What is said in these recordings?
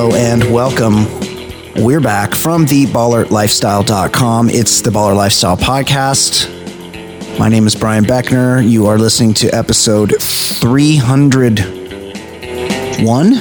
Hello and welcome. We're back from theballerlifestyle.com. It's the Baller Lifestyle Podcast. My name is Brian Beckner. You are listening to episode 301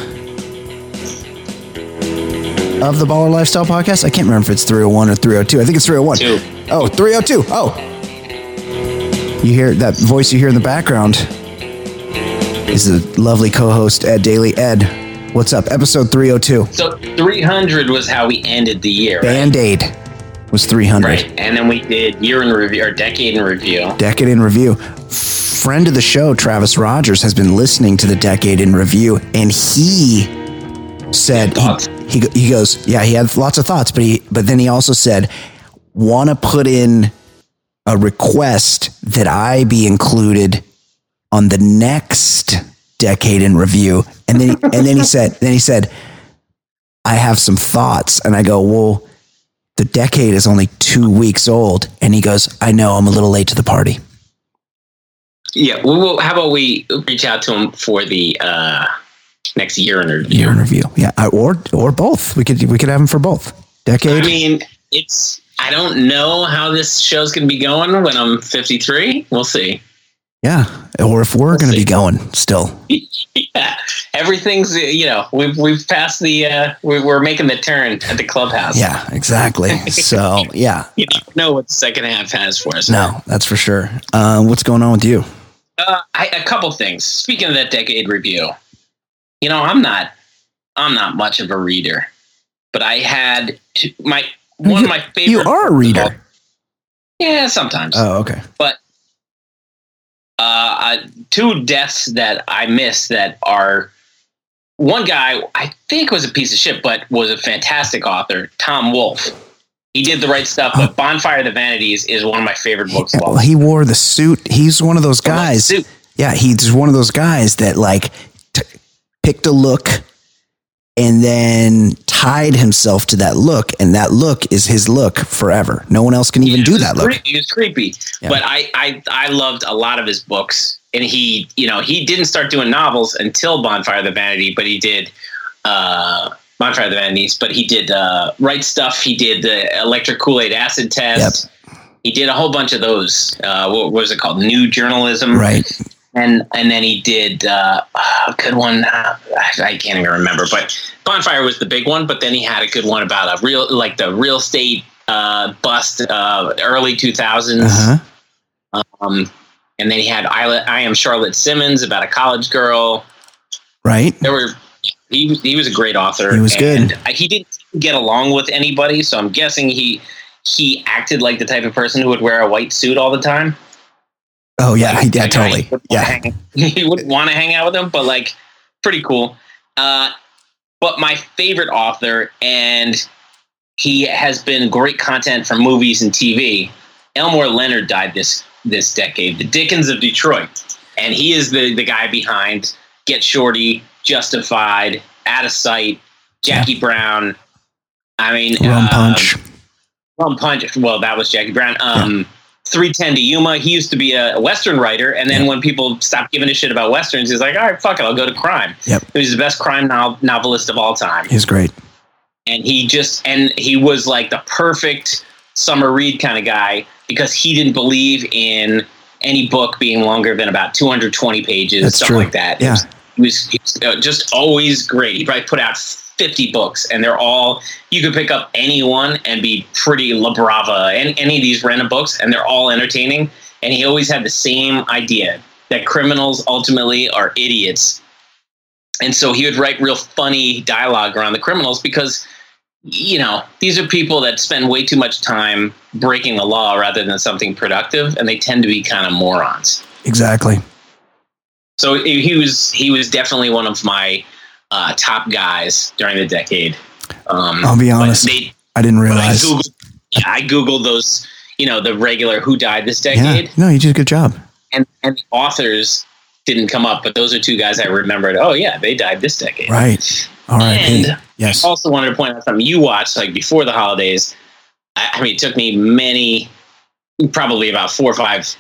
of the Baller Lifestyle Podcast. I can't remember if it's 301 or 302. I think it's 301. 302. Oh. You hear that voice you hear in the background is the lovely co-host Ed Daly. Ed, what's up? Episode 302. So 300 was how we ended the year, right? Band-Aid was 300. Right, and then we did year in review, or decade in review. Decade in review. Friend of the show, Travis Rogers, has been listening to the Decade in Review, and he said, he goes, yeah, he had lots of thoughts, but then he also said, want to put in a request that I be included on the next Decade in Review. And then he said, I have some thoughts. And I go, well, the decade is only 2 weeks old. And he goes, I know, I'm a little late to the party. Yeah. Well, how about we reach out to him for the next year in review? Year in review. Yeah. Or both. We could have him for both. Decade. I mean, I don't know how this show's going to be going when I'm 53. We'll see. Yeah. Or if we're going to be going still. Yeah. Everything's, we've passed we're making the turn at the clubhouse. Yeah, exactly. So, yeah. You don't know what the second half has for us. No, that's for sure. What's going on with you? A couple things. Speaking of that decade review, I'm not much of a reader, but I had one of my favorite. You are a reader. Yeah, sometimes. Oh, okay. But two deaths that I missed that are, one guy I think was a piece of shit, but was a fantastic author, Tom Wolfe. He did The Right Stuff, but Bonfire of the Vanities is one of my favorite books of all. He wore the suit. He's one of those guys. Yeah, he's one of those guys that picked a look and then tied himself to that look, and that look is his look forever. No one else can even do that look. He was creepy, yeah. But I loved a lot of his books, and he didn't start doing novels until Bonfire of the Vanity, but he did Bonfire of the Vanities, but he did Right Stuff. He did the Electric Kool-Aid Acid Test. Yep. He did a whole bunch of those. What was it called? New Journalism. Right. And then he did a good one. I can't even remember, but Bonfire was the big one. But then he had a good one about the real estate bust, early 2000s. Uh-huh. And then he had I Am Charlotte Simmons about a college girl. Right. He was a great author. He was good. He didn't get along with anybody, so I'm guessing he acted like the type of person who would wear a white suit all the time. Oh yeah, totally. He wouldn't want to hang out with him, but pretty cool. But my favorite author, and he has been great content for movies and TV. Elmore Leonard died this decade. The Dickens of Detroit, and he is the guy behind Get Shorty, Justified, Out of Sight, Jackie Brown. I mean, Rum Punch. Rum Punch. Well, that was Jackie Brown. 310 to Yuma. He used to be a Western writer, and then when people stopped giving a shit about Westerns, he's like, all right, fuck it, I'll go to crime. Yep. He was the best crime novelist of all time. He's great. And he was like the perfect summer read kind of guy, because he didn't believe in any book being longer than about 220 pages, That's something true. like that. Yeah. He was just always great. He probably put out 50 books, and they're all, you could pick up any one and be pretty La Brava, and any of these random books, and they're all entertaining. And he always had the same idea, that criminals ultimately are idiots. And so he would write real funny dialogue around the criminals, because, these are people that spend way too much time breaking the law rather than something productive, and they tend to be kind of morons. Exactly. So he was definitely one of my top guys during the decade. I'll be honest, I didn't realize. I Googled those, the regular who died this decade. Yeah. No, you did a good job. And the authors didn't come up, but those are two guys I remembered. Oh yeah, they died this decade. Right. All right. And yes. I also wanted to point out something you watched before the holidays. I mean, it took me probably about 4 or 5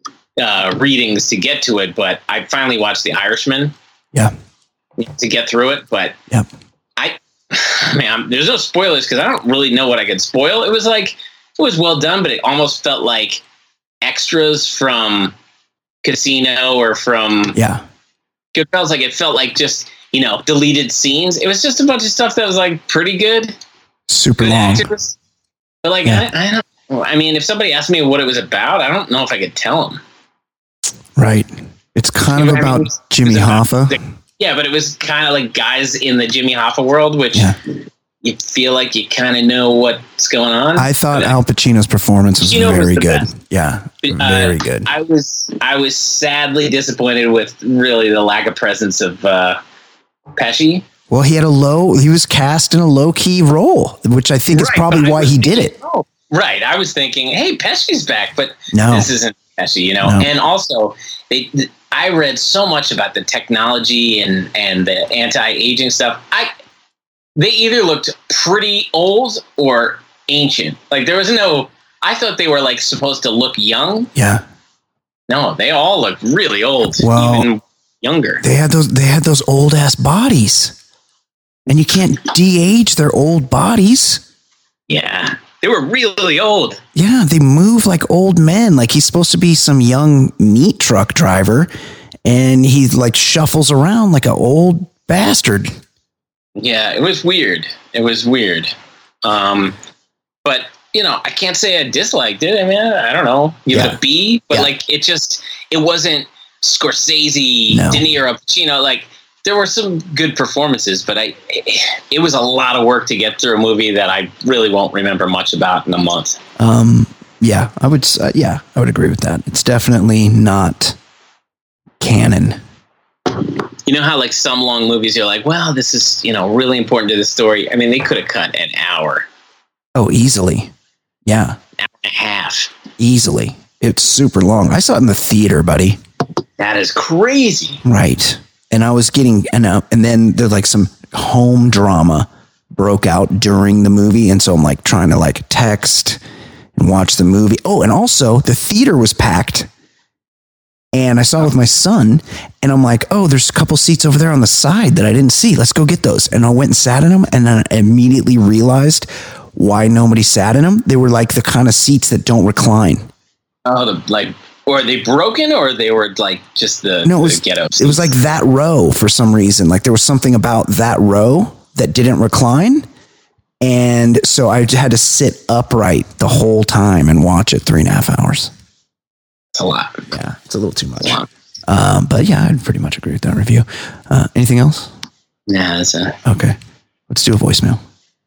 readings to get to it, but I finally watched The Irishman. Yeah. To get through it, but yep. I mean, there's no spoilers because I don't really know what I could spoil. It was well done, but it almost felt like extras from Casino or from Goodfellas. Like it felt like just, deleted scenes. It was just a bunch of stuff that was like pretty good. Super long. Actors. But like, I don't know. I mean, if somebody asked me what it was about, I don't know if I could tell them. Right. It's kind of about Jimmy Hoffa. Yeah, but it was kind of like guys in the Jimmy Hoffa world, which you feel like you kind of know what's going on. I thought Al Pacino's performance was very good. Best. Yeah, very good. I was sadly disappointed with really the lack of presence of Pesci. Well, he was cast in a low-key role, which I think is probably why he did it. Right. I was thinking, hey, Pesci's back, but no, this isn't Pesci, No. And also, I read so much about the technology and the anti-aging stuff. They either looked pretty old or ancient. Like there was I thought they were like supposed to look young. Yeah. No, they all look really old, even younger. They had those old ass bodies. And you can't de-age their old bodies. Yeah. They were really old. Yeah, they move like old men. Like he's supposed to be some young meat truck driver, and he like shuffles around like an old bastard. Yeah, it was weird. But I can't say I disliked it. I mean, I don't know. Give it a B, but like it wasn't Scorsese, De Niro, Pacino. Like there were some good performances, but it was a lot of work to get through a movie that I really won't remember much about in a month. Yeah, I would agree with that. It's definitely not canon. You know how like some long movies you're like, well, this is, really important to the story. I mean, they could have cut an hour. Oh, easily. Yeah. An hour and a half. Easily. It's super long. I saw it in the theater, buddy. That is crazy. Right. And I was getting, and then there's like some home drama broke out during the movie. And so I'm like trying to like text and watch the movie. Oh, and also the theater was packed. And I saw it with my son, and I'm like, oh, there's a couple seats over there on the side that I didn't see. Let's go get those. And I went and sat in them, and then I immediately realized why nobody sat in them. They were like the kind of seats that don't recline. Oh, or are they broken, or they were like just the ghetto seats? It was like that row for some reason. Like there was something about that row that didn't recline. And so I had to sit upright the whole time and watch it 3.5 hours. It's a lot. Yeah, it's a little too much. But yeah, I'd pretty much agree with that review. Anything else? Nah, that's it. Okay. Let's do a voicemail.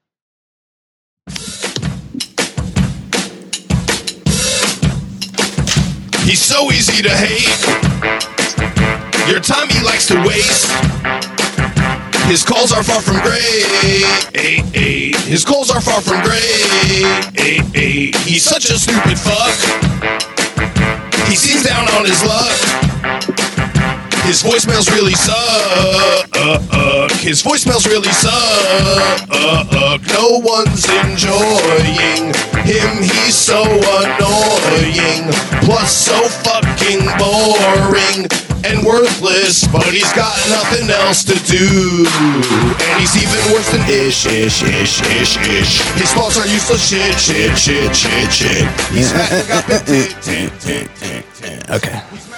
He's so easy to hate. Your time he likes to waste. His calls are far from great. His calls are far from great. He's such a stupid fuck. He seems down on his luck. His voicemails really suck. His voicemails really suck. No one's enjoying him. He's so annoying. Plus so fucking boring and worthless. But he's got nothing else to do. And he's even worse than ish. His thoughts are useless shit. He's Okay.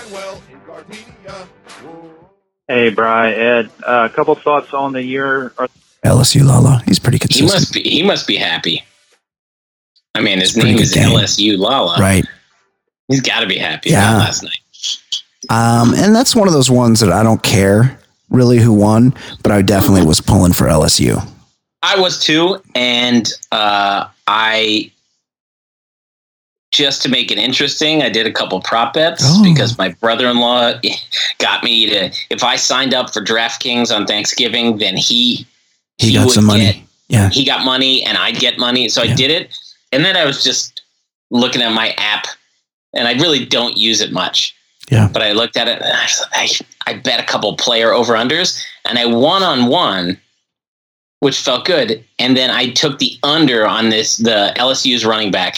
Hey, Bri, Ed. A couple thoughts on the year. LSU Lala. He's pretty consistent. He must be happy. I mean, his name is LSU Lala. Right. He's got to be happy about last night. And that's one of those ones that I don't care really who won, but I definitely was pulling for LSU. I was too, and I just to make it interesting, I did a couple prop bets because my brother-in-law got me to. If I signed up for DraftKings on Thanksgiving, then he got some money. He got money, and I'd get money, so I did it. And then I was just looking at my app, and I really don't use it much. Yeah, but I looked at it, and I bet a couple player over-unders, and I won on one, which felt good. And then I took the under on the LSU's running back.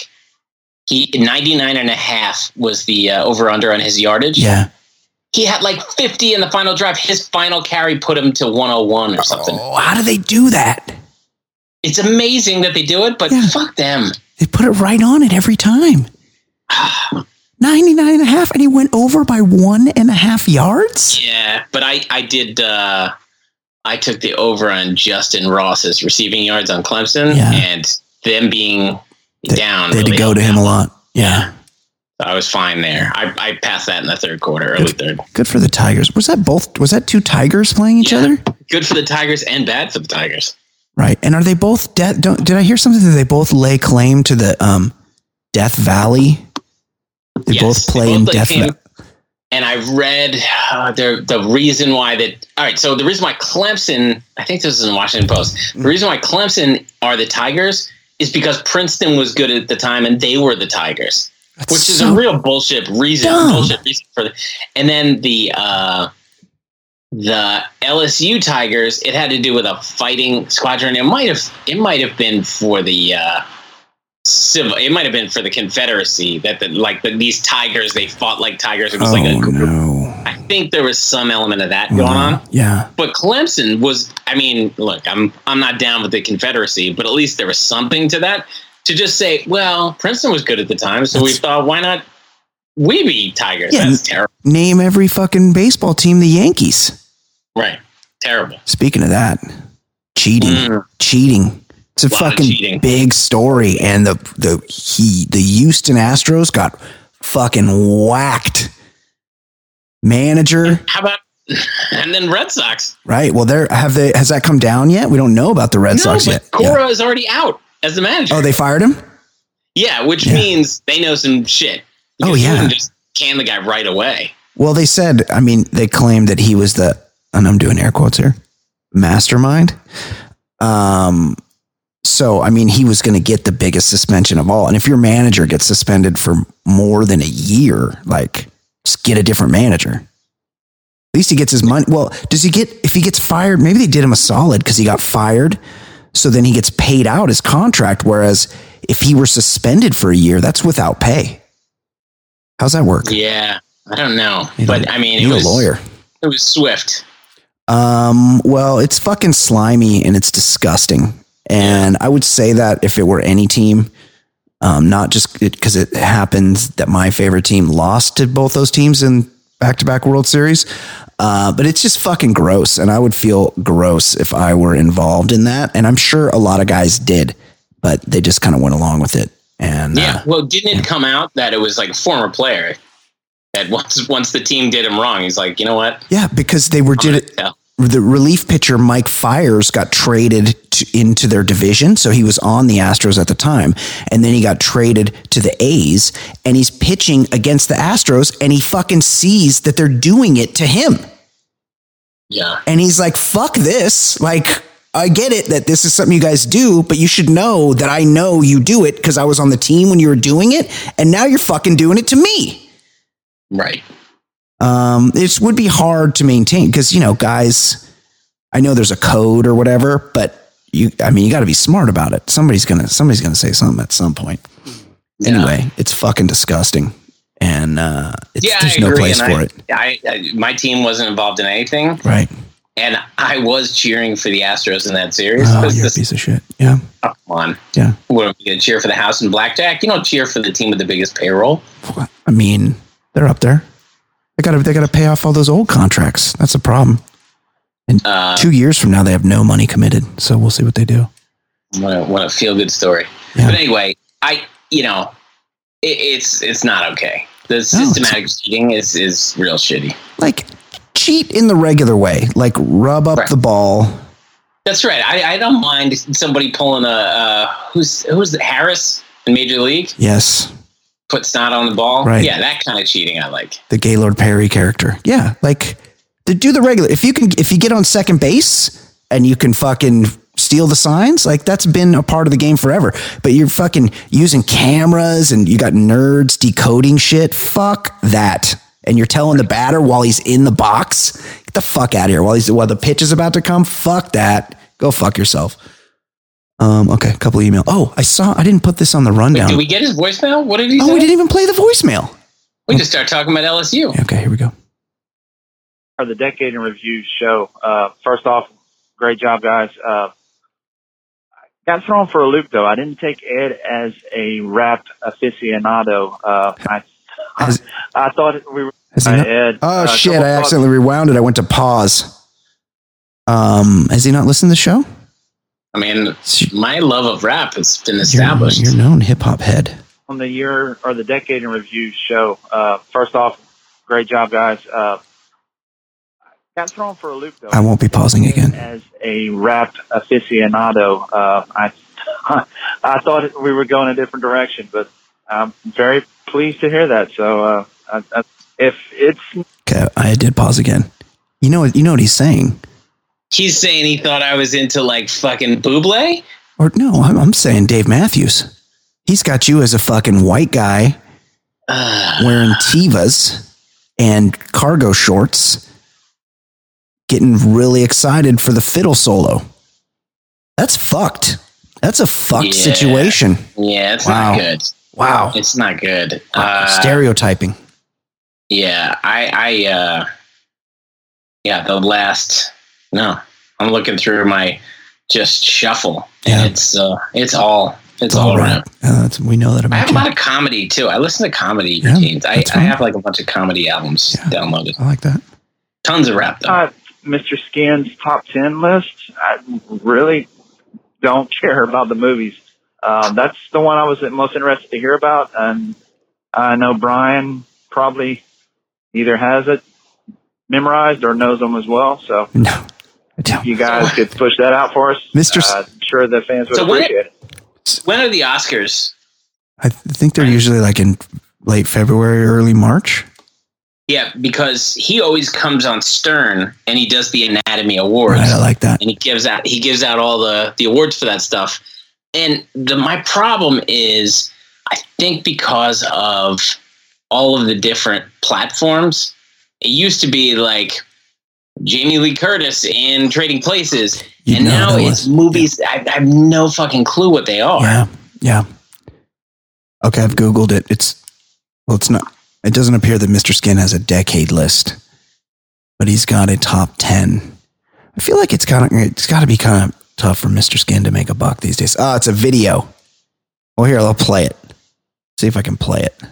99.5 was the over-under on his yardage. Yeah. He had like 50 in the final drive. His final carry put him to 101 or something. Oh, how do they do that? It's amazing that they do it, but fuck them. They put it right on it every time. 99.5, and he went over by 1.5 yards. Yeah, but I did. I took the over on Justin Ross's receiving yards on Clemson, and them being down. They had to go to him a lot. Yeah. I was fine there. I passed that in the third quarter, early third. Good for the Tigers. Was that two Tigers playing each other? Good for the Tigers and bad for the Tigers. Right. And are they both did I hear something that they both lay claim to the Death Valley? They both play in Death Valley. And I've read the reason why that. All right, so the reason why Clemson, I think this is in the Washington Post. The reason why Clemson are the Tigers is because Princeton was good at the time, and they were the Tigers, which is a real bullshit reason. And then the LSU Tigers, it had to do with a fighting squadron. It might have been for the. It might have been for the Confederacy that these tigers, they fought like tigers. It was no. I think there was some element of that going on. Yeah. But Clemson was, I mean, look, I'm not down with the Confederacy, but at least there was something to that to just say, well, Princeton was good at the time. So we thought, why not we be Tigers? Yeah, that's terrible. Name every fucking baseball team the Yankees. Right. Terrible. Speaking of that, cheating. It's a fucking big story, and the Houston Astros got fucking whacked. Manager, how about, and then Red Sox? Right. Well, has that come down yet? We don't know about the Red Sox yet. Cora is already out as the manager. Oh, they fired him? Yeah, which means they know some shit. Oh yeah, you can just can the guy right away. Well, they said, I mean, they claimed that he was the, and I'm doing air quotes here, mastermind. So, I mean, he was going to get the biggest suspension of all. And if your manager gets suspended for more than a year, like, just get a different manager. At least he gets his money. Well, if he gets fired, maybe they did him a solid because he got fired. So then he gets paid out his contract. Whereas if he were suspended for a year, that's without pay. How's that work? Yeah, I don't know. But I mean, it was a lawyer. It was swift. Well, it's fucking slimy and it's disgusting. And I would say that if it were any team, not just because it happens that my favorite team lost to both those teams in back-to-back World Series, but it's just fucking gross. And I would feel gross if I were involved in that. And I'm sure a lot of guys did, but they just kind of went along with it. And well, didn't it come out that it was like a former player that once the team did him wrong, he's like, you know what? Yeah, because they were the relief pitcher Mike Fiers got traded into their division. So he was on the Astros at the time. And then he got traded to the A's and he's pitching against the Astros and he fucking sees that they're doing it to him. Yeah. And he's like, fuck this. Like, I get it that this is something you guys do, but you should know that I know you do it because I was on the team when you were doing it. And now you're fucking doing it to me. Right. It would be hard to maintain because, you know, guys, I know there's a code or whatever, but you got to be smart about it. Somebody's going to say something at some point. Yeah. Anyway, it's fucking disgusting. And, there's no place for it. My team wasn't involved in anything. Right. And I was cheering for the Astros in that series. Oh, you're a piece of shit. Yeah. Oh, come on. Yeah. What, are we going to cheer for the house and blackjack? You don't cheer for the team with the biggest payroll. I mean, they're up there. They gotta pay off all those old contracts. That's a problem. And 2 years from now, they have no money committed. So we'll see what they do. What a feel good story. Yeah. But anyway, it's not okay. The systematic cheating is real shitty. Like, cheat in the regular way. Like, rub up the ball. That's right. I don't mind somebody pulling who's Harris in Major League? Yes. Put snot on the ball. Right. Yeah, that kind of cheating I like. The Gaylord Perry character. Yeah, like do the regular. If you get on second base and you can fucking steal the signs, like that's been a part of the game forever. But you're fucking using cameras and you got nerds decoding shit. Fuck that. And you're telling the batter while he's in the box, get the fuck out of here. While the pitch is about to come, fuck that. Go fuck yourself. Okay, a couple of emails. Oh, I didn't put this on the rundown. Wait, did we get his voicemail? What did he say? Oh, we didn't even play the voicemail. We just started talking about LSU. Okay, here we go. For the Decade in Review show, first off, great job, guys. Got thrown for a loop, though. I didn't take Ed as a rap aficionado. I thought we were... Ed. Oh, shit, I accidentally rewound it. I went to pause. Has he not listened to the show? I mean, my love of rap has been established. You're known hip-hop head. On the year or the decade in review show, first off, great job, guys. Got thrown for a loop, though. I won't be pausing again. As a rap aficionado, I thought we were going a different direction, but I'm very pleased to hear that. So, if it's... Okay, I did pause again. You know what he's saying? He's saying he thought I was into like fucking Bublé? Or no, I'm saying Dave Matthews. He's got you as a fucking white guy wearing Tevas and cargo shorts, getting really excited for the fiddle solo. That's fucked. That's a fucked situation. Yeah, it's not good. Wow. It's not good. Stereotyping. Yeah, I'm looking through my just shuffle. Yeah. And it's all rap. We know that about I have you. a lot of comedy too. I listen to comedy routines. I have like a bunch of comedy albums downloaded. I like that. Tons of rap though. Mr. Skin's top 10 list, I really don't care about the movies. That's the one I was most interested to hear about, and I know Brian probably either has it memorized or knows them as well. So no, I don't. If you guys could push that out for us, I'm sure the fans would appreciate it. When are the Oscars? I think they're usually like in late February, early March. Yeah, because he always comes on Stern and he does the Anatomy Awards. Right, I like that. And he gives out all the awards for that stuff. And my problem is, I think because of all of the different platforms, it used to be like Jamie Lee Curtis in Trading Places, and now it's movies. Yeah. I have no fucking clue what they are. Yeah. Okay, I've Googled it. It's not. It doesn't appear that Mr. Skin has a decade list, but he's got a top 10. I feel like it's got to be kind of tough for Mr. Skin to make a buck these days. Oh, it's a video. Well, here, I'll play it. See if I can play it.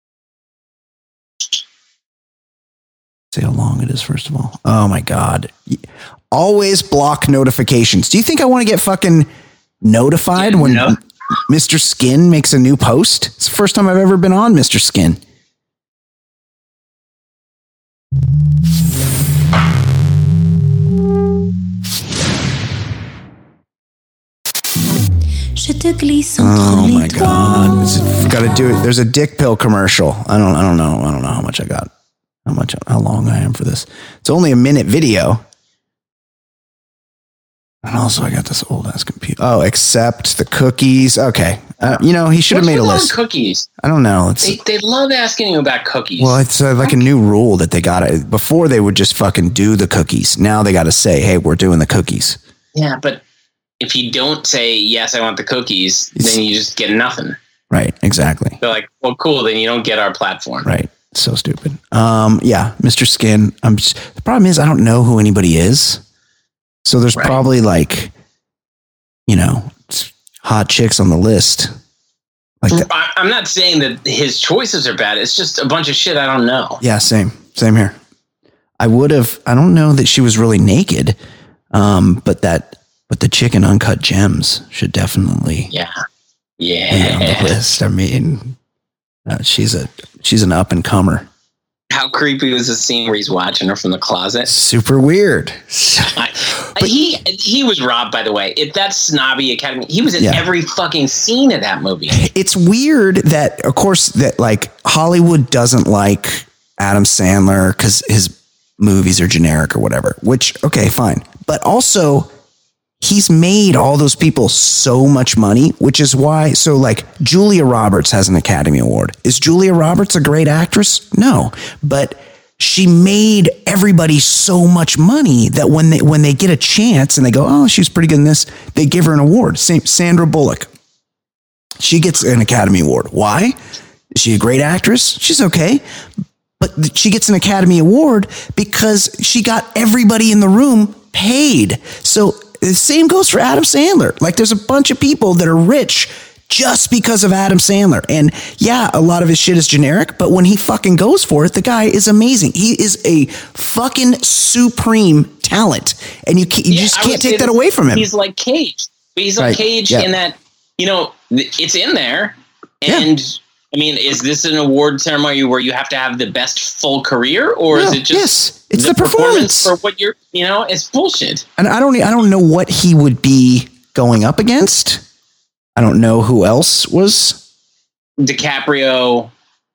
See how long it is, first of all. Oh, my God. Always block notifications. Do you think I want to get fucking notified when Mr. Skin makes a new post? It's the first time I've ever been on Mr. Skin. Oh my God. Got to do it. There's a dick pill commercial. I don't know how much I got. How long I am for this. It's only a minute video. And also I got this old ass computer. Oh, accept the cookies. Okay. He should have made a list. Cookies. I don't know. They love asking you about cookies. Well, it's like a new rule that they got. Before they would just fucking do the cookies. Now they got to say, hey, we're doing the cookies. Yeah, but if you don't say, yes, I want the cookies, then you just get nothing. Right, exactly. They're like, well, cool, then you don't get our platform. Right. So stupid. Yeah, Mr. Skin. The problem is I don't know who anybody is. So there's probably like, hot chicks on the list. Like I'm not saying that his choices are bad. It's just a bunch of shit I don't know. Yeah, same here. I don't know that she was really naked. But the chicken Uncut Gems should definitely be on the list. I mean, she's an up and comer. How creepy was the scene where he's watching her from the closet? Super weird. He was robbed, by the way. That snobby Academy. He was in every fucking scene of that movie. It's weird that, of course, that like Hollywood doesn't like Adam Sandler because his movies are generic or whatever. Which, okay, fine. But also, he's made all those people so much money, which is why. So, like, Julia Roberts has an Academy Award. Is Julia Roberts a great actress? No, but she made everybody so much money that when they get a chance and they go, oh, she's pretty good in this, they give her an award. Same Sandra Bullock. She gets an Academy Award. Why? Is she a great actress? She's okay. But she gets an Academy Award because she got everybody in the room paid. So The same goes for Adam Sandler. Like, there's a bunch of people that are rich just because of Adam Sandler. And yeah, a lot of his shit is generic, but when he fucking goes for it, the guy is amazing. He is a fucking supreme talent. And you just can't take that away from him. He's like Cage. He's like Cage in that, it's in there. And I mean, is this an award ceremony where you have to have the best full career, or is it just it's the performance for what you're, it's bullshit. And I don't know what he would be going up against. I don't know who else was. DiCaprio,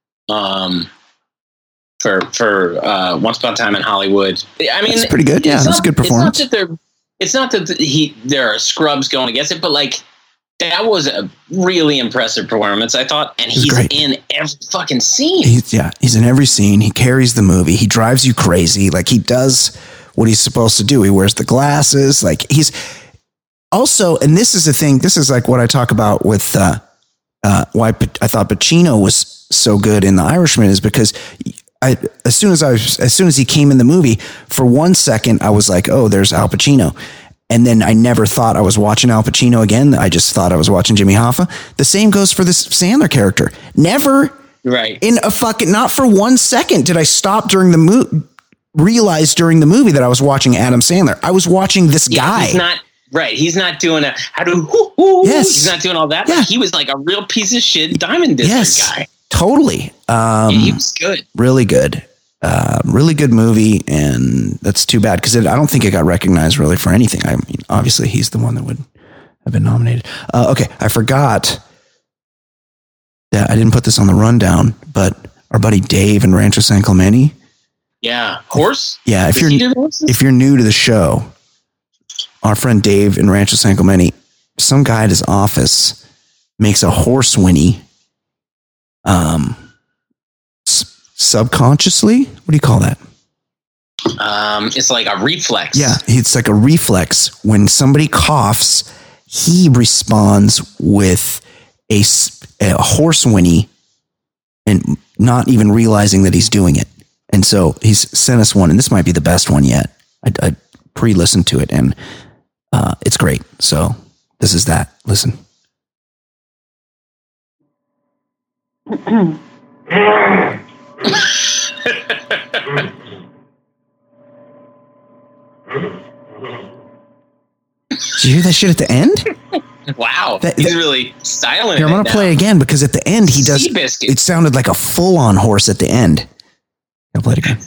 for Once Upon a Time in Hollywood. I mean, it's pretty good. Yeah, that's a good performance. It's not that there are scrubs going against it, but like, that was a really impressive performance, I thought. And he's in every fucking scene. He's in every scene. He carries the movie. He drives you crazy. Like, he does what he's supposed to do. He wears the glasses. Like, he's also, and this is the thing, this is like what I talk about with why I thought Pacino was so good in The Irishman, is because as soon as he came in the movie, for 1 second, I was like, oh, there's Al Pacino. And then I never thought I was watching Al Pacino again. I just thought I was watching Jimmy Hoffa. The same goes for this Sandler character. Never in a fucking, not for 1 second did I stop during the realize during the movie that I was watching Adam Sandler. I was watching this guy. He's not He's not doing he's not doing all that. Yeah. Like, he was like a real piece of shit Diamond District guy. Totally. He was good. Really good. Really good movie, and that's too bad because I don't think it got recognized really for anything. I mean, obviously he's the one that would have been nominated. Okay, I forgot that I didn't put this on the rundown, but our buddy Dave in Rancho San Clemente. Yeah, horse. Yeah, if you're new to the show, our friend Dave in Rancho San Clemente, some guy at his office makes a horse whinny. Subconsciously, what do you call that? It's like a reflex. Yeah, it's like a reflex. When somebody coughs, he responds with a horse whinny and not even realizing that he's doing it. And so he's sent us one, and this might be the best one yet. I pre-listened to it, and it's great. So this is that. Listen. Did you hear that shit at the end? Wow, he's really styling. Here, I'm gonna play again because at the end he does. It sounded like a full-on horse at the end. I'll play it again.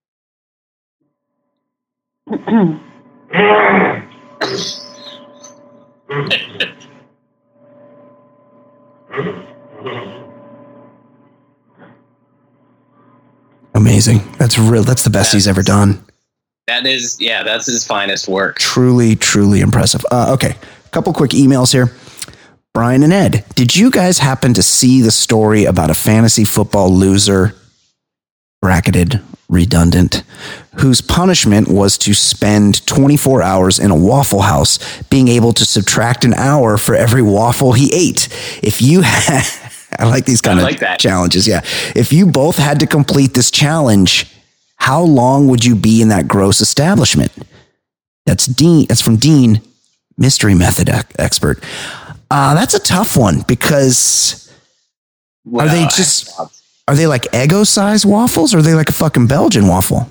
Amazing. That's real. That's the best he's ever done. That's his finest work. Truly, truly impressive. Okay. A couple quick emails here. Brian and Ed, did you guys happen to see the story about a fantasy football loser, bracketed, redundant, whose punishment was to spend 24 hours in a Waffle House, being able to subtract an hour for every waffle he ate? If you had... I like these kind of challenges. Yeah. If you both had to complete this challenge, how long would you be in that gross establishment? That's Dean. That's from Dean, mystery method expert. That's a tough one because are they like Eggo size waffles, or are they like a fucking Belgian waffle?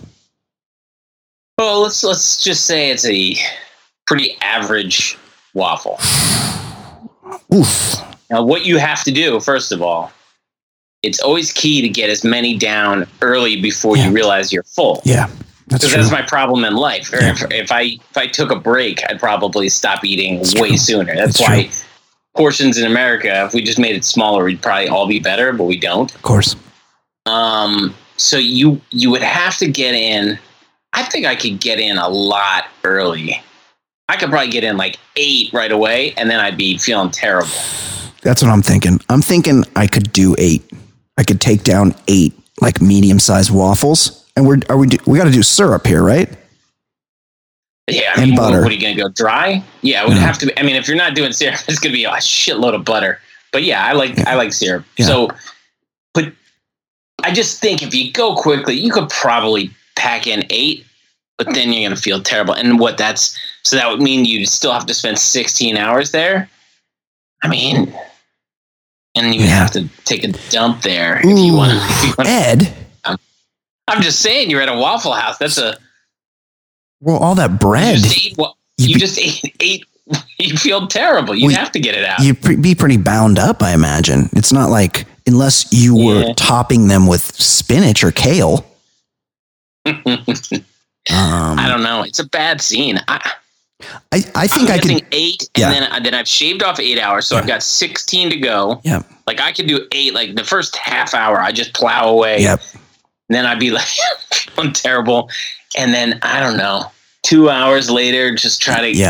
Well, let's just say it's a pretty average waffle. Oof. Now, what you have to do, first of all, it's always key to get as many down early before you realize you're full. Yeah, that's my problem in life. Yeah. If I took a break, I'd probably stop eating way sooner. That's why portions in America, if we just made it smaller, we'd probably all be better, but we don't. Of course. So you would have to get in. I think I could get in a lot early. I could probably get in like 8 right away, and then I'd be feeling terrible. That's what I'm thinking. I'm thinking I could do 8. I could take down 8 like medium-sized waffles, and we got to do syrup here, right? Yeah, I mean, butter. What are you going to go dry? Yeah, it would have to be. I mean, if you're not doing syrup, it's going to be a shitload of butter. But yeah, I like syrup. Yeah. So, but I just think if you go quickly, you could probably pack in 8, but then you're going to feel terrible. And that's So that would mean you'd still have to spend 16 hours there. I mean, and you would have to take a dump there if you want. Ed, I'm just saying, you're at a Waffle House. That's well, all that bread. You just ate. You feel terrible. You have to get it out. You'd be pretty bound up, I imagine. It's not like, unless you were topping them with spinach or kale. I don't know. It's a bad scene. I think I could 8, and then I've shaved off 8 hours, so I've got 16 to go. Yeah, like I could do 8. Like the first half hour, I just plow away. Yep. And then I'd be like feeling terrible, and then I don't know. 2 hours later, just try to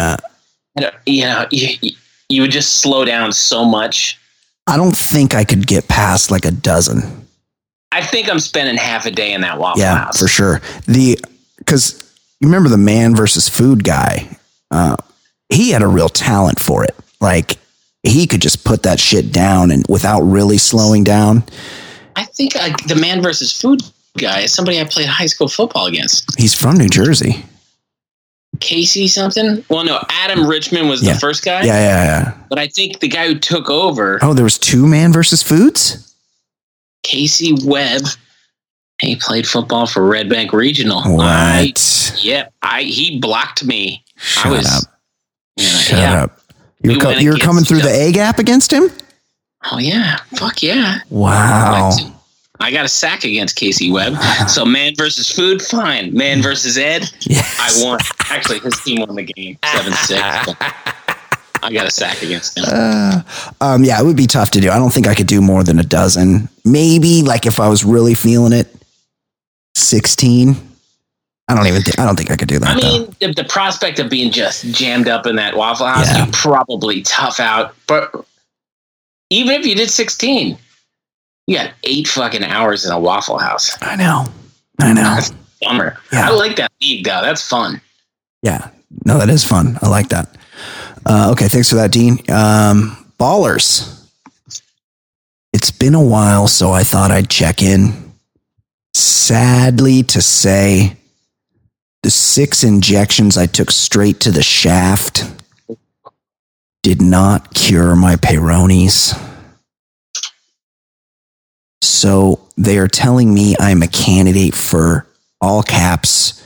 you would just slow down so much. I don't think I could get past like a dozen. I think I'm spending half a day in that Waffle House. Yeah, for sure. Because you remember the Man versus Food guy? He had a real talent for it. Like he could just put that shit down and without really slowing down. I think the Man versus Food guy is somebody I played high school football against. He's from New Jersey. Casey something? Well, no, Adam Richmond was the first guy. Yeah. But I think the guy who took over. Oh, there was 2 Man versus Foods? Casey Webb. He played football for Red Bank Regional. What? He blocked me. Shut up. You were coming through the A gap against him? Oh, yeah. Fuck yeah. Wow. I got a sack against Casey Webb. So Man versus Food, fine. Man versus Ed, yes. I won. Actually, his team won the game 7-6. I got a sack against him. It would be tough to do. I don't think I could do more than a dozen. Maybe like if I was really feeling it, 16. I don't think I could do that. I mean, the prospect of being just jammed up in that Waffle House, you probably tough out. But even if you did 16, you got 8 fucking hours in a Waffle House. I know. That's a bummer. Yeah. I like that league, though. That's fun. Yeah. No, that is fun. I like that. Okay, thanks for that, Dean. Ballers. It's been a while, so I thought I'd check in. Sadly to say, the 6 injections I took straight to the shaft did not cure my Peyronie's. So they are telling me I'm a candidate for, all caps,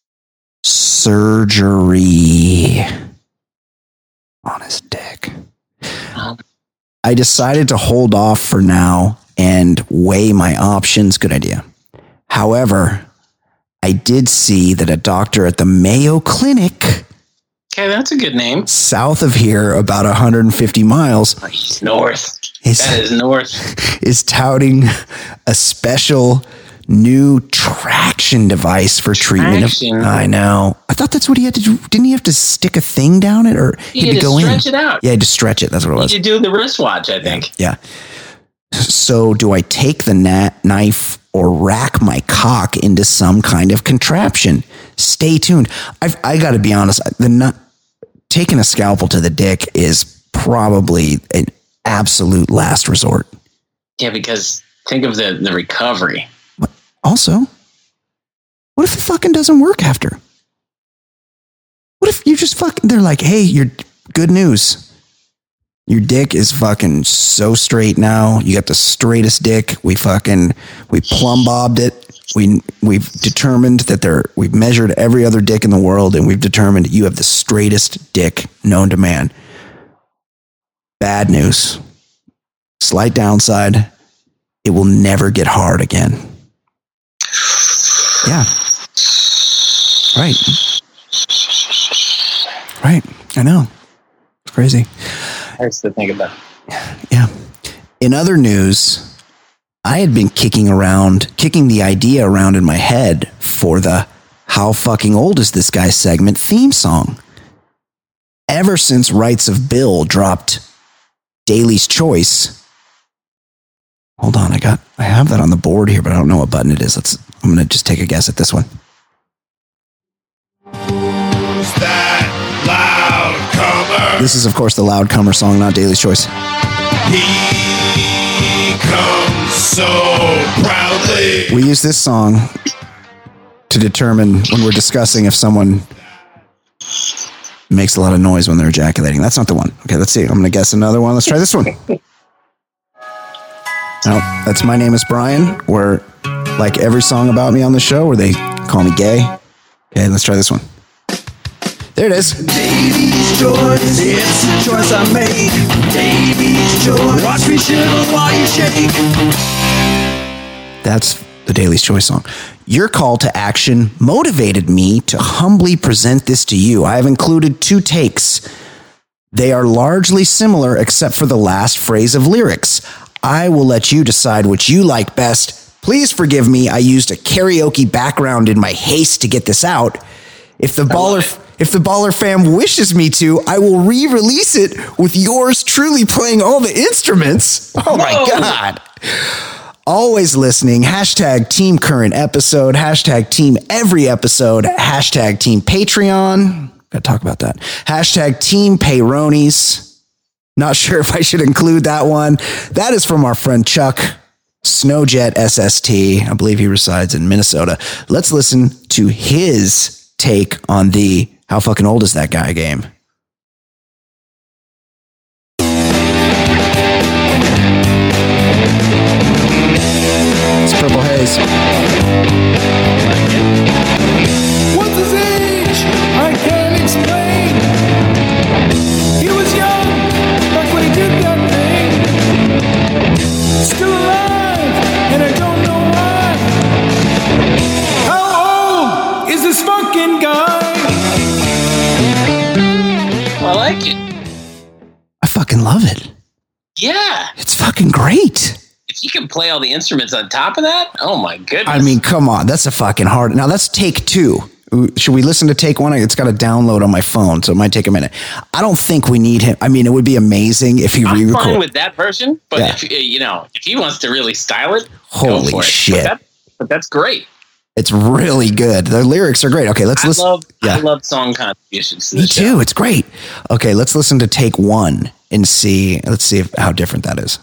surgery on his dick. I decided to hold off for now and weigh my options. Good idea. However, I did see that a doctor at the Mayo Clinic, okay, that's a good name, south of here, about 150 miles. He's north. That is north. Is touting a special new traction device for treatment. I know. I thought that's what he had to do. Didn't he have to stick a thing down it, or he had to go stretch it out? Yeah, to stretch it. That's what it was. You do the wristwatch, I think. Yeah. So do I take the knife or rack my cock into some kind of contraption? Stay tuned. I got to be honest. Taking a scalpel to the dick is probably an absolute last resort. Yeah, because think of the recovery. Also, what if it fucking doesn't work after? What if you just they're like, hey, you're good news. Your dick is fucking so straight now. You got the straightest dick. We plumb bobbed it. We've determined that we've measured every other dick in the world, and we've determined you have the straightest dick known to man. Bad news. Slight downside. It will never get hard again. Yeah. Right. I know. It's crazy. Hurts to think about. Yeah. In other news, I had been kicking the idea around in my head for the How Fucking Old Is This Guy segment theme song. Ever since Rights of Bill dropped Daly's Choice. Hold on, I have that on the board here, but I don't know what button it is. I'm going to just take a guess at this one. Who's that loud comer? This is, of course, the Loud Comer song, not Daly's Choice. He comes so proudly. We use this song to determine when we're discussing if someone makes a lot of noise when they're ejaculating. That's not the one. Okay, let's see. I'm going to guess another one. Let's try this one. No, that's My Name is Brian, where like every song about me on the show where they call me gay. Okay, let's try this one. There it is. Davy's Choice, it's a choice I make. Davy's Choice, watch me shiver while you shake. That's the Daly's Choice song. Your call to action motivated me to humbly present this to you. I have included 2 takes. They are largely similar except for the last phrase of lyrics. I will let you decide what you like best. Please forgive me. I used a karaoke background in my haste to get this out. If the Baller Fam wishes me to, I will re-release it with yours truly playing all the instruments. Oh my God. Always listening. Hashtag Team Current Episode. Hashtag Team Every Episode. Hashtag Team Patreon. Gotta talk about that. Hashtag Team Peyronie's. Not sure if I should include that one. That is from our friend Chuck Snowjet SST. I believe he resides in Minnesota. Let's listen to his take on the How Fucking Old Is That Guy game. It's Purple Haze. What's his age? I can't explain. He was young back when he did that thing. Still alive, and I don't know why. How old is this fucking guy? I like it. I fucking love it. Yeah. It's fucking great. If you can play all the instruments on top of that, oh my goodness. I mean, come on. That's a fucking hard. Now, that's take 2. Should we listen to take 1? It's got a download on my phone, so it might take a minute. I don't think we need him. I mean, it would be amazing if he re-recorded. I'm fine with that version, but Yeah. if he wants to really style it, Holy go for shit. it. But that's great. It's really good. The lyrics are great. Okay, let's listen. I love song contributions to Me this too. show. It's great. Okay, let's listen to take 1 and see. Let's see how different that is.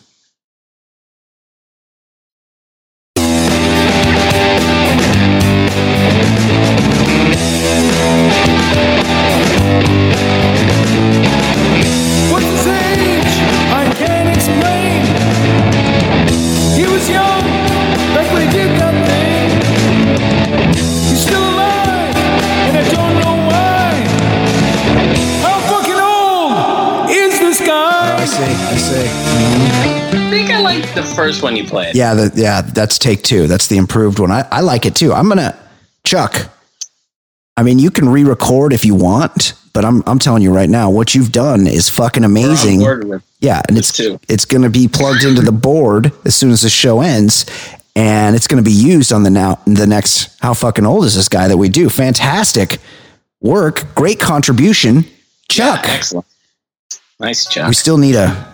What's his age? I can't explain. He was young back when he did that thing. He's still alive, and I don't know why. How fucking old is this guy? I see. I think I like the first one you played. Yeah, that's take 2. That's the improved one. I like it too. Chuck, I mean, you can re-record if you want, but I'm telling you right now, what you've done is fucking amazing. Yeah, and it's going to be plugged into the board as soon as the show ends, and it's going to be used on the next How Fucking Old Is This Guy that we do. Fantastic work, great contribution, Chuck. Yeah, excellent, nice, Chuck. We still need a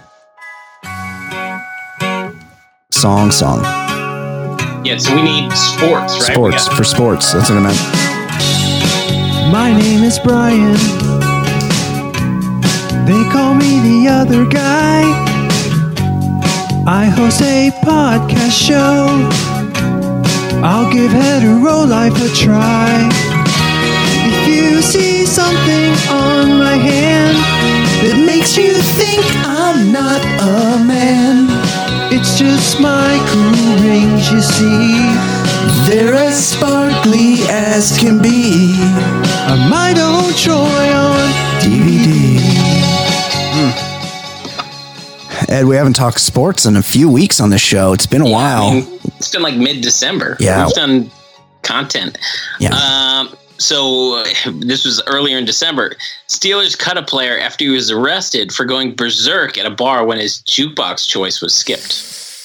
song. Yeah, so we need sports, right? For sports. That's what I meant. My name is Brian. They call me the other guy. I host a podcast show. I'll give hetero life a try. If you see something on my hand that makes you think I'm not a man, it's just my cool rings, you see. They're as sparkly as can be. I might own Troy on DVD. Ed, we haven't talked sports in a few weeks on the show. It's been a while. I mean, it's been like mid-December. Yeah. We've done content. Yeah. So this was earlier in December. Steelers cut a player after he was arrested for going berserk at a bar when his jukebox choice was skipped.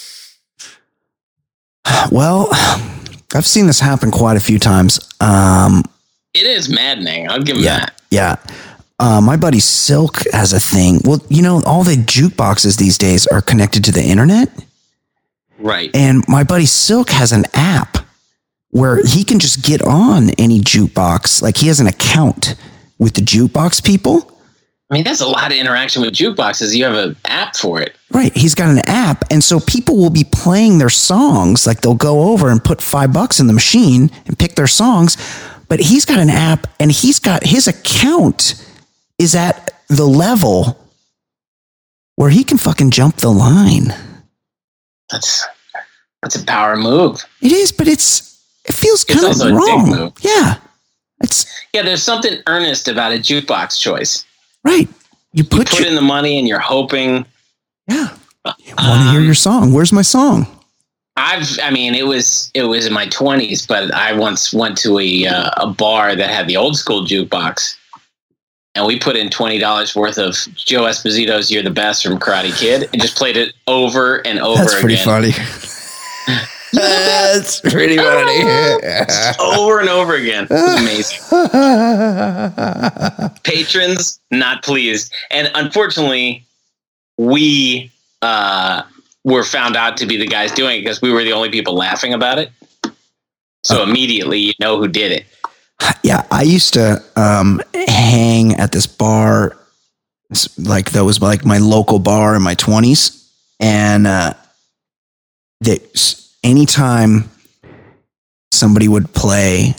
Well, I've seen this happen quite a few times. It is maddening. I'll give him that. Yeah. My buddy Silk has a thing. Well, all the jukeboxes these days are connected to the internet. Right. And my buddy Silk has an app where he can just get on any jukebox. Like he has an account with the jukebox people. I mean, that's a lot of interaction with jukeboxes. You have an app for it. Right. He's got an app. And so people will be playing their songs. Like they'll go over and put $5 in the machine and pick their songs. But he's got an app and he's got his account is at the level where he can fucking jump the line. That's a power move. It is, but it feels kind of also a wrong. dick move. Yeah. There's something earnest about a jukebox choice. Right. You put in the money and you're hoping. Yeah. I want to hear your song. Where's my song? It was in my 20s, but I once went to a bar that had the old school jukebox, and we put in $20 worth of Joe Esposito's "You're the Best" from Karate Kid, and just played it over and over again. That's pretty funny. That's pretty funny. Over and over again. It was amazing. Patrons not pleased, and unfortunately, we were found out to be the guys doing it because we were the only people laughing about it. So immediately, you know who did it. Yeah, I used to hang at this bar, that was like my local bar in my 20s, and anytime somebody would play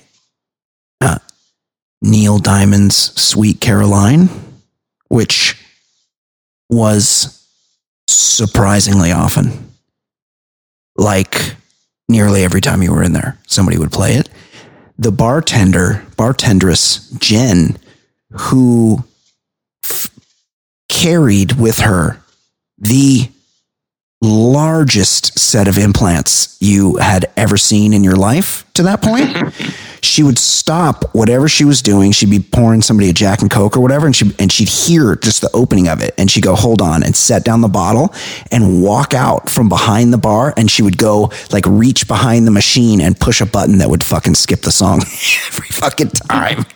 Neil Diamond's "Sweet Caroline," which was surprisingly often, like nearly every time you were in there, somebody would play it. The bartendress, Jen, who carried with her the largest set of implants you had ever seen in your life to that point, she would stop whatever she was doing. She'd be pouring somebody a Jack and Coke or whatever, and she'd hear just the opening of it, and she'd go, "Hold on," and set down the bottle and walk out from behind the bar, and she would go like reach behind the machine and push a button that would fucking skip the song every fucking time.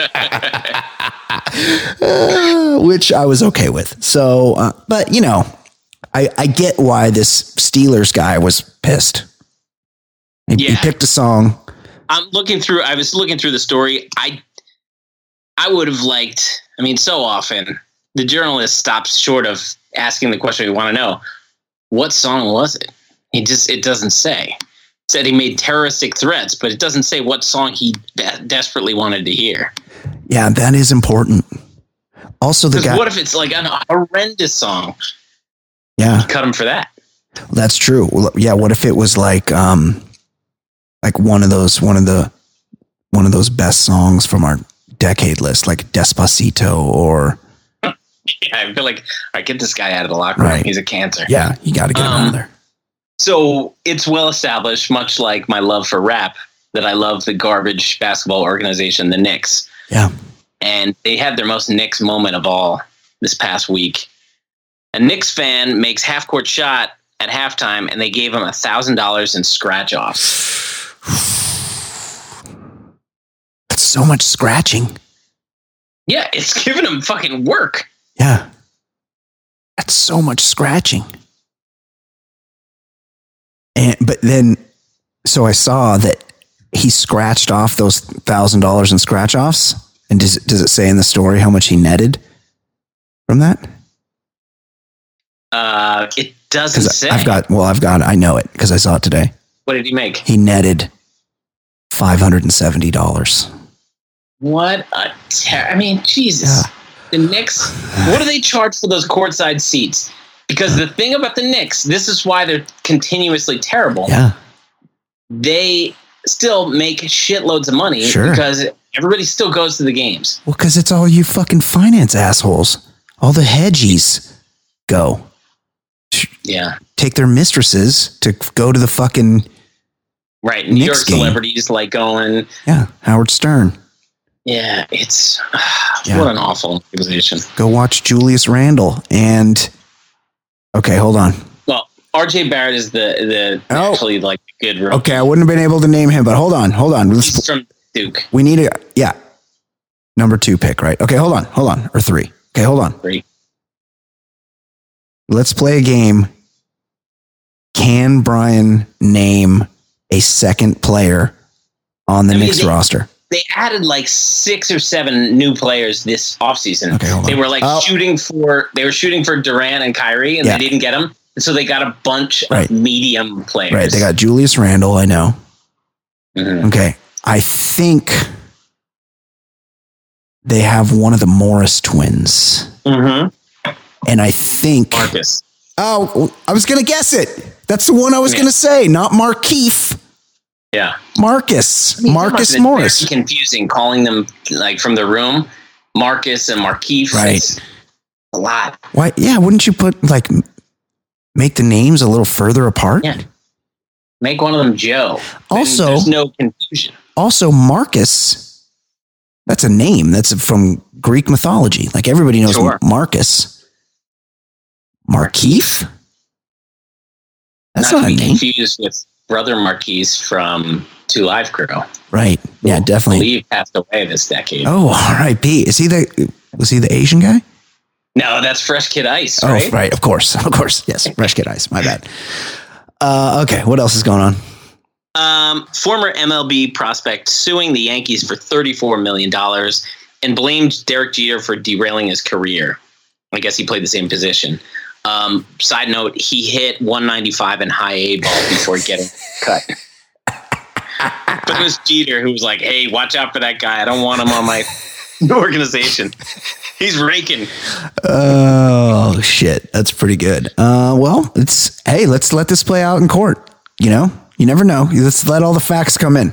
Which I was okay with. So, but you know, I get why this Steelers guy was pissed. He picked a song. I was looking through the story. I would have liked, so often the journalist stops short of asking the question we want to know. What song was it? It doesn't say. It said he made terroristic threats, but it doesn't say what song he desperately wanted to hear. Yeah, that is important. Also, the guy. What if it's like a horrendous song? Yeah, cut him for that. That's true. Well, yeah. What if it was like one of those best songs from our decade list, like Despacito or. Yeah, I feel like I get this guy out of the locker room. Right. He's a cancer. Yeah, you got to get him out of there. So it's well established, much like my love for rap, that I love the garbage basketball organization, the Knicks. Yeah. And they had their most Knicks moment of all this past week. A Knicks fan makes half-court shot at halftime, and they gave him $1,000 in scratch-offs. That's so much scratching. Yeah, it's giving him fucking work. Yeah. That's so much scratching. But then, so I saw that he scratched off those $1,000 in scratch-offs. And does it say in the story how much he netted from that? It doesn't say. I know it because I saw it today. What did he make? He netted $570. What a Jesus. Yeah. The Knicks, what do they charge for those courtside seats? Because the thing about the Knicks, this is why they're continuously terrible. Yeah. They still make shitloads of money because everybody still goes to the games. Well, because it's all you fucking finance assholes. All the hedgies go. Yeah. Take their mistresses to go to the fucking right. New York celebrities like going. Yeah. Howard Stern. Yeah. It's what an awful organization. Go watch Julius Randle and okay, hold on. Well, RJ Barrett is the actually like good rookie. Okay, I wouldn't have been able to name him, but hold on. He's from Duke. We need number 2 pick, right? Okay, hold on. Or 3. Okay, hold on. 3. Let's play a game. Can Brian name a second player on the Knicks roster? They added like 6 or 7 new players this offseason. Okay, hold on. They were like shooting for Durant and Kyrie, and they didn't get them. And so they got a bunch of medium players. Right, they got Julius Randle, I know. Mm-hmm. Okay, I think they have one of the Morris twins. Mm-hmm. And I think Marcus. Oh, I was going to guess it. That's the one I was going to say, not Markeith. Yeah. Marcus. I mean, Marcus it's Morris. very confusing calling them like from the room, Marcus and Markeith. Right. It's a lot. Why? Yeah, wouldn't you put like make the names a little further apart? Yeah. Make one of them Joe. Also, there's no confusion. Also, Marcus, that's a name. That's from Greek mythology. Like everybody knows Marcus. Markeith? That's not a name. Confused with Brother Marquise from Two Live Crew. Right. Yeah, definitely. I believe passed away this decade. Oh, R.I.P. Was he the Asian guy? No, that's Fresh Kid Ice, right? Oh, right. Of course. Yes. Fresh Kid Ice. My bad. Okay. What else is going on? Former MLB prospect suing the Yankees for $34 million and blamed Derek Jeter for derailing his career. I guess he played the same position. Side note, he hit 195 in high A ball before getting cut. But it was Jeter who was like, hey, watch out for that guy. I don't want him on my organization. He's raking. Oh, shit. That's pretty good. Well, let's let this play out in court. You know, you never know. Let's let all the facts come in.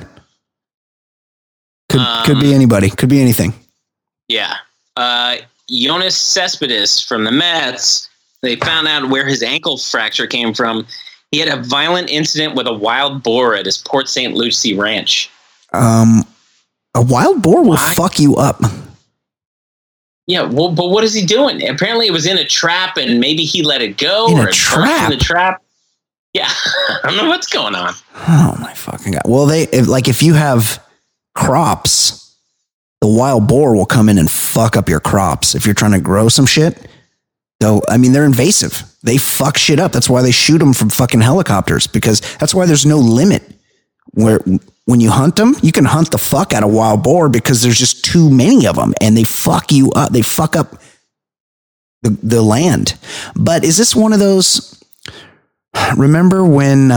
Could be anybody. Could be anything. Yeah. Yoenis Cespedes from the Mets, they found out where his ankle fracture came from. He had a violent incident with a wild boar at his Port St. Lucie ranch. A wild boar will fuck you up. Yeah, well, but what is he doing? Apparently it was in a trap and maybe he let it go. In a trap? In the trap. Yeah. I don't know what's going on. Oh, my fucking God. Well, if you have crops, the wild boar will come in and fuck up your crops. If you're trying to grow some shit, they're invasive. They fuck shit up. That's why they shoot them from fucking helicopters, because that's why there's no limit. When you hunt them, you can hunt the fuck out of wild boar because there's just too many of them and they fuck you up. They fuck up the land. But is this one of those? Remember when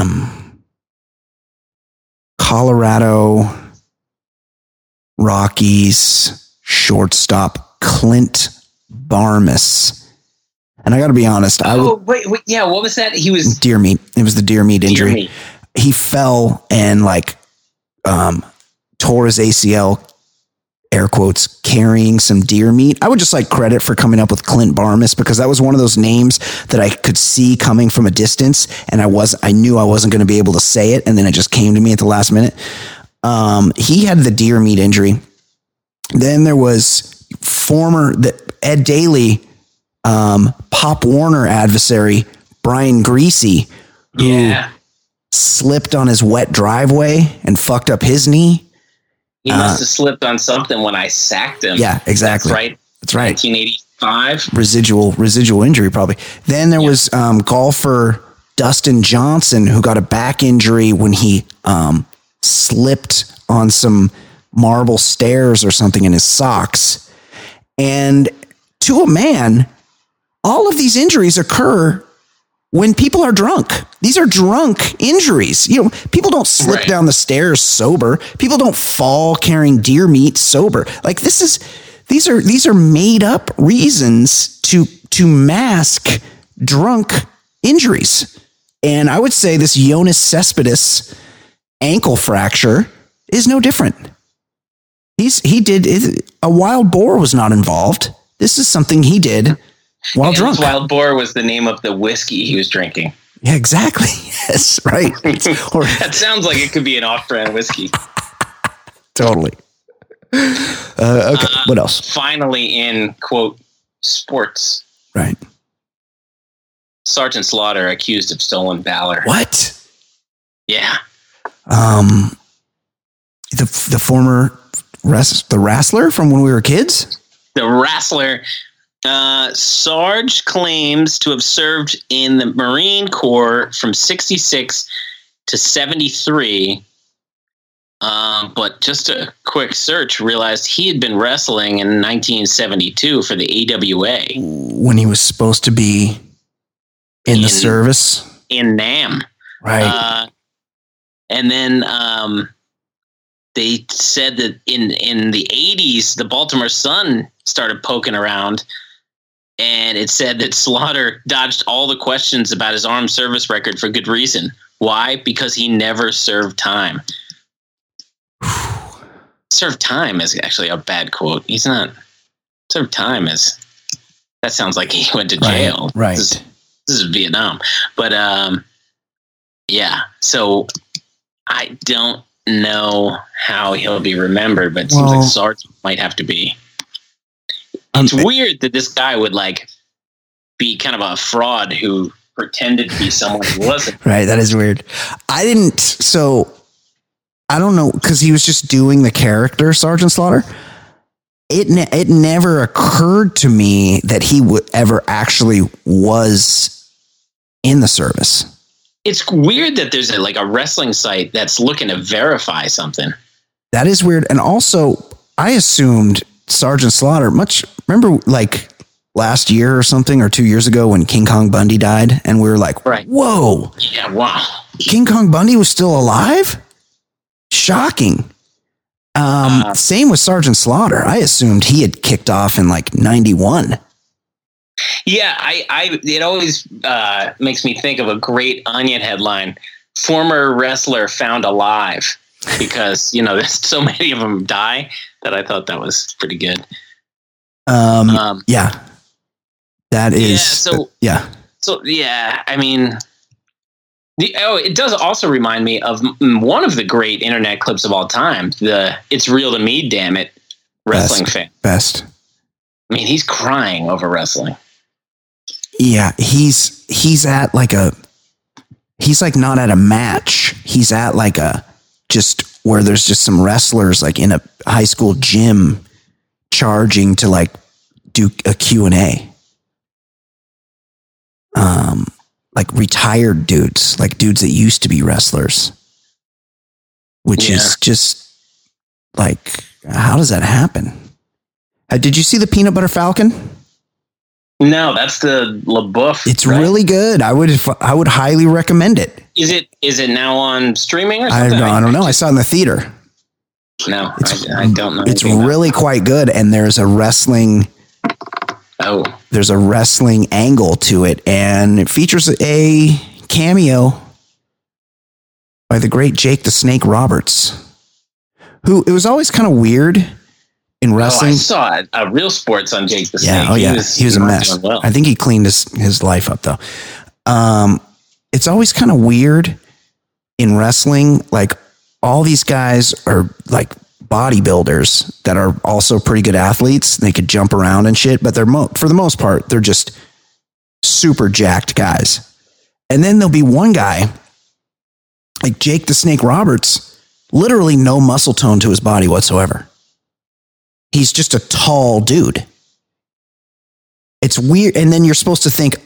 Colorado Rockies shortstop Clint Barmes? And I got to be honest. Wait, yeah. What was that? He was deer meat. It was the deer meat injury. He fell and tore his ACL, air quotes, carrying some deer meat. I would just like credit for coming up with Clint Barmes, because that was one of those names that I could see coming from a distance, and I knew I wasn't going to be able to say it, and then it just came to me at the last minute. He had the deer meat injury. Then there was Ed Daly, Pop Warner adversary Brian Greasy, who slipped on his wet driveway and fucked up his knee. He must have slipped on something when I sacked him. Yeah, exactly. That's right. 1985. Residual injury, probably. Then there was golfer Dustin Johnson, who got a back injury when he slipped on some marble stairs or something in his socks. And to a man, all of these injuries occur when people are drunk. These are drunk injuries. You know, people don't slip down the stairs sober. People don't fall carrying deer meat sober. Like these are made up reasons to mask drunk injuries. And I would say this Yoenis Cespedes ankle fracture is no different. A wild boar was not involved. This is something he did while drunk. Wild boar was the name of the whiskey he was drinking. Yeah, exactly. Yes, right. That sounds like it could be an off-brand whiskey. Totally. Okay, what else? Finally, in, quote, sports. Right. Sergeant Slaughter accused of stolen valor. What? Yeah. The former the wrestler from when we were kids? The wrestler. Sarge claims to have served in the Marine Corps from 66 to 73. But just a quick search realized he had been wrestling in 1972 for the AWA. When he was supposed to be in the service? In NAM. Right. And then they said that in the 80s, the Baltimore Sun started poking around, and it said that Slaughter dodged all the questions about his armed service record for good reason. Why? Because he never served time. Served time is actually a bad quote. He's not. Served time is. That sounds like he went to jail. Right. This is Vietnam. But yeah. So I don't know how he'll be remembered, but it seems like Sarge might have to be. It's weird that this guy would like be kind of a fraud who pretended to be someone who wasn't. Right. That is weird. I don't know, because he was just doing the character Sergeant Slaughter. It never occurred to me that he would ever actually was in the service. It's weird that there's a wrestling site that's looking to verify something. That is weird. And also, I assumed Sergeant Slaughter, remember like last year or something, or 2 years ago when King Kong Bundy died, and we were like, right. Whoa. Yeah, wow. King Kong Bundy was still alive? Shocking. Same with Sergeant Slaughter. I assumed he had kicked off in like 91. Yeah, it always makes me think of a great Onion headline: former wrestler found alive, because there's so many of them die that I thought that was pretty good. Yeah, that is. Yeah. So I mean, it does also remind me of one of the great internet clips of all time. The "It's real to me, damn it" wrestling fan. Best. I mean, he's crying over wrestling. Yeah, he's at he's like not at a match. He's at like just where there's just some wrestlers like in a high school gym charging to like do a Q&A. Like retired dudes, like dudes that used to be wrestlers, which is just like, how does that happen? Did you see the Peanut Butter Falcon? No, that's the LaBeouf. It's really good. I would highly recommend it. Is it now on streaming or something? I don't know. I saw it in the theater. No, I don't know. It's really quite good, and there's a wrestling. There's a wrestling angle to it, and it features a cameo by the great Jake the Snake Roberts, who it was always kind of weird in wrestling. I saw it. Real Sports on Jake the Snake. Yeah, he was a mess. Well. I think he cleaned his life up though. It's always kind of weird in wrestling. Like all these guys are like bodybuilders that are also pretty good athletes. They could jump around and shit, but for the most part, they're just super jacked guys. And then there'll be one guy like Jake the Snake Roberts, literally no muscle tone to his body whatsoever. He's just a tall dude. It's weird. And then you're supposed to think,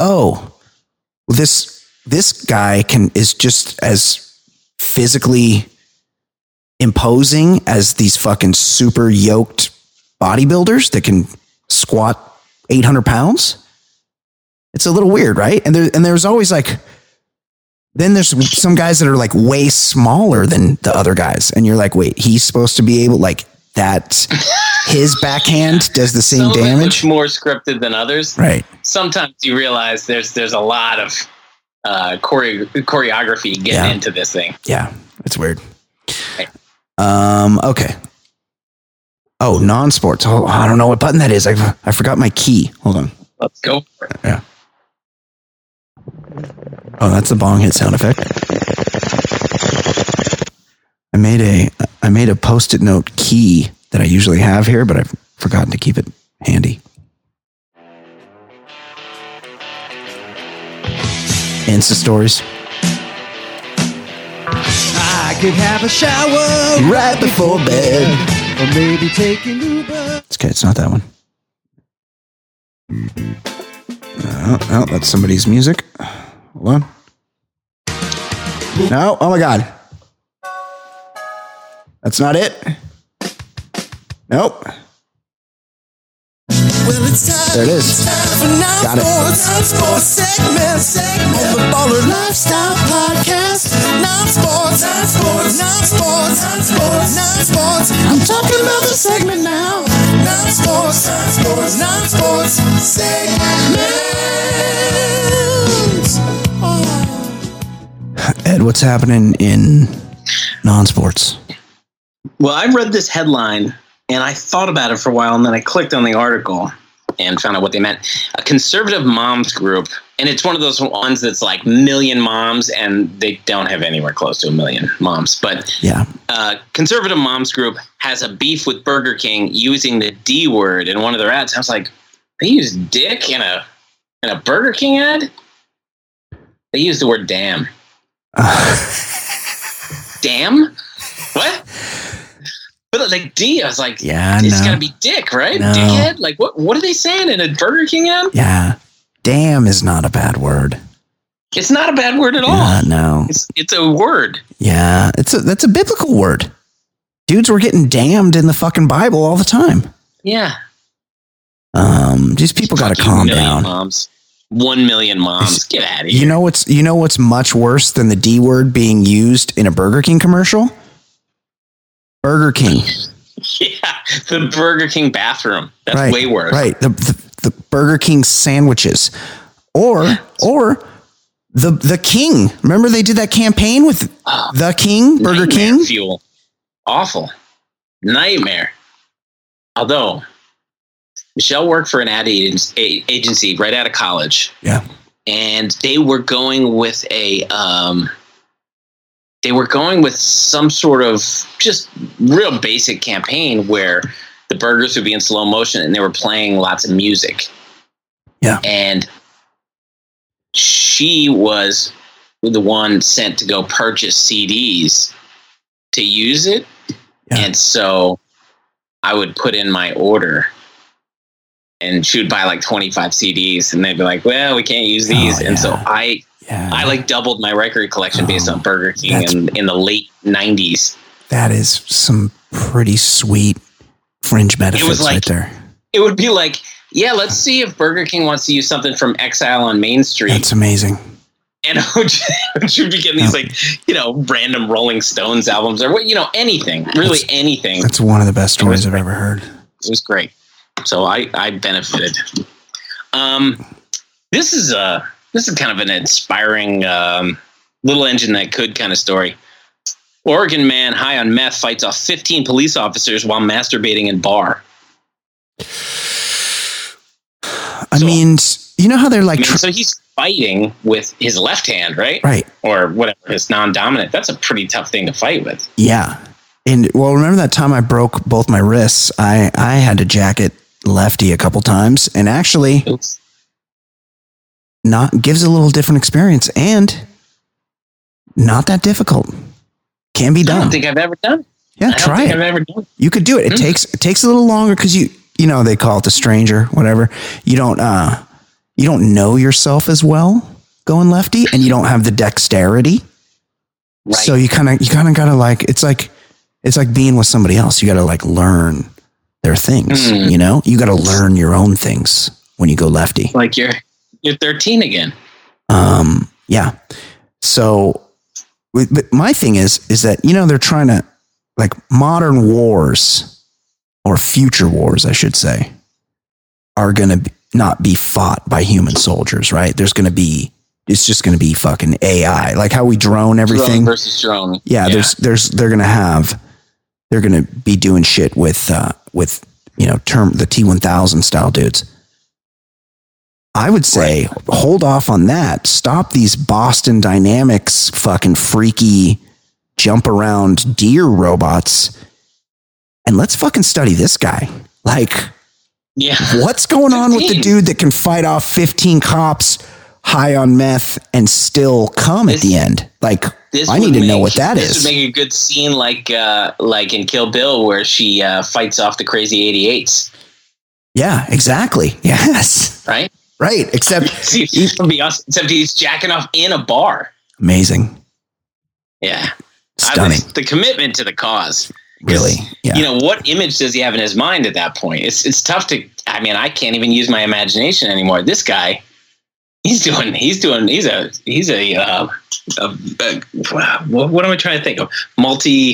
this guy is just as physically imposing as these fucking super yoked bodybuilders that can squat 800 pounds. It's a little weird, right? And there's always then there's some guys that are like way smaller than the other guys. And you're like, wait, he's supposed to be able that his backhand does the same damage. More scripted than others. Right. Sometimes you realize there's a lot of choreography getting into this thing. Yeah, it's weird. Right. Okay. Oh, non-sports. Oh, I don't know what button that is. I forgot my key. Hold on. Let's go for it. Yeah. Oh, that's the bong hit sound effect. I made a Post-it note key that I usually have here, but I've forgotten to keep it handy. Insta stories. I could have a shower right before bed. Or maybe take an Uber. It's okay, it's not that one. Oh, that's somebody's music. Hold on. No, oh my God. That's not it. Nope. Well, it's time. There it is. It's time for Got it. Non-sports segment on the Baller Lifestyle Podcast. Non-sports. Non-sports. I'm talking about the segment now. Non-sports segments. Ed, what's happening in non-sports? Well, I read this headline and I thought about it for a while, and then I clicked on the article and found out what they meant. A conservative moms group, and it's one of those ones that's like million moms, and they don't have anywhere close to 1 million moms. But yeah, conservative moms group has a beef with Burger King using the D word in one of their ads. I was like, they use dick in a Burger King ad? They use the word damn. Damn? What? But like D, I was like, yeah, it's gotta be dick, right? No. Dickhead? Like what are they saying in a Burger King ad? Yeah. Damn is not a bad word. It's not a bad word at all. Yeah, no. It's a word. Yeah, that's a biblical word. Dudes were getting damned in the fucking Bible all the time. Yeah. These people got to calm down. Moms. 1 million moms. Get out of here. You know what's much worse than the D word being used in a Burger King commercial? Burger King. Yeah, the Burger King bathroom. That's right, way worse. Right. The Burger King sandwiches. Or the King. Remember they did that campaign with the King, Burger King? Fuel. Awful. Nightmare. Although Michelle worked for an ad agency right out of college. Yeah. And they were going with some sort of just real basic campaign where the burgers would be in slow motion and they were playing lots of music. Yeah. And she was the one sent to go purchase CDs to use it. Yeah. And so I would put in my order and she would buy like 25 CDs and they'd be like, well, we can't use these. And so I like doubled my record collection based on Burger King in the late 90s. That is some pretty sweet fringe benefits right there. It would be like, yeah, let's see if Burger King wants to use something from Exile on Main Street. That's amazing. And she'd be getting these random Rolling Stones albums or anything, really anything. That's one of the best stories I've ever heard. It was great. So I benefited. This is kind of an inspiring little engine that could kind of story. Oregon man high on meth fights off 15 police officers while masturbating in bar. I mean, you know how they're like... so he's fighting with his left hand, right? Right. Or whatever, his non-dominant. That's a pretty tough thing to fight with. Yeah. And, well, remember that time I broke both my wrists? I had to jacket lefty a couple times, and actually... Oops. Gives a little different experience, and not that difficult. Can be done. I don't think I've ever done. Yeah, try it. I've ever done. You could do it. It takes a little longer because you they call it the stranger, whatever. You don't know yourself as well going lefty, and you don't have the dexterity. Right. So you kind of gotta like it's like being with somebody else. You gotta like learn their things. You gotta learn your own things when you go lefty. Like you're 13 again. Yeah. So, but my thing is that, they're trying to, like, modern wars, or future wars, I should say, are going to not be fought by human soldiers, right? It's just going to be fucking AI, like how we drone everything. Drone versus drone. Yeah. They're going to be doing shit with the T-1000 style dudes. I would say hold off on that. Stop these Boston Dynamics fucking freaky jump around deer robots, and let's fucking study this guy. Like, what's going on with the dude that can fight off 15 cops high on meth and still come at the end? Like, I need to know what that is. This would make a good scene like in Kill Bill where she fights off the crazy 88s. Yeah, exactly. Yes. Right? Right, except he's jacking off in a bar. Amazing. Yeah. Stunning. The commitment to the cause. Really? Yeah. What image does he have in his mind at that point? It's tough to, I can't even use my imagination anymore. This guy, he's a what am I trying to think of?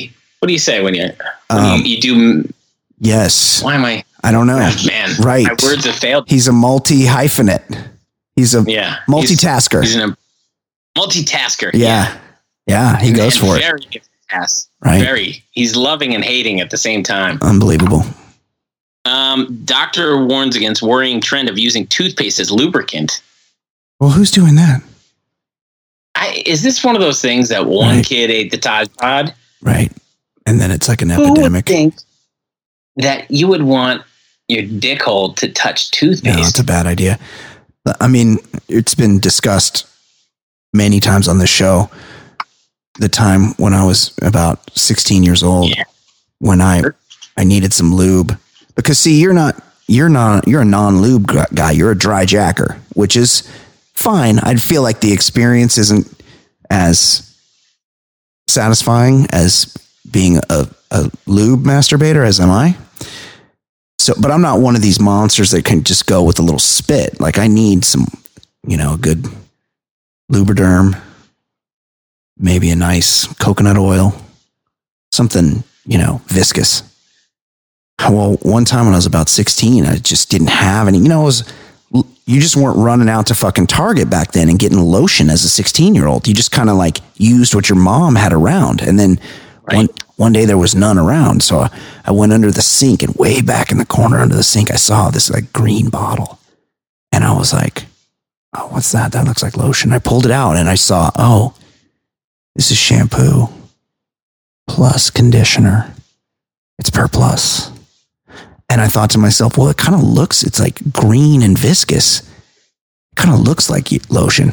What do you say when you do? Yes. Why am I? I don't know. Man, right. My words have failed. He's a multi-hyphenate. He's a multitasker. He's a multitasker. Yeah. He goes for it. Very good task. Right. Very. He's loving and hating at the same time. Unbelievable. Doctor warns against worrying trend of using toothpaste as lubricant. Well, who's doing that? Is this one of those things that one kid ate the Tide Pod? Right. And then it's like an Who epidemic. would think that you would want your dick hole to touch toothpaste? No, it's a bad idea. I mean, it's been discussed many times on the show. The time when I was about 16 years old, when I needed some lube, because see, you're a non-lube guy. You're a dry jacker, which is fine. I'd feel like the experience isn't as satisfying as being a lube masturbator as am I. So, but I'm not one of these monsters that can just go with a little spit. Like I need some, a good Lubriderm, maybe a nice coconut oil, something, viscous. Well, one time when I was about 16, I just didn't have any, you just weren't running out to fucking Target back then and getting lotion as a 16-year-old. You just kind of like used what your mom had around. And then one day there was none around. So I went under the sink, and way back in the corner under the sink, I saw this like green bottle. And I was like, oh, what's that? That looks like lotion. I pulled it out and I saw, oh, this is shampoo plus conditioner. It's Per Plus. And I thought to myself, well, it's like green and viscous. It kind of looks like lotion.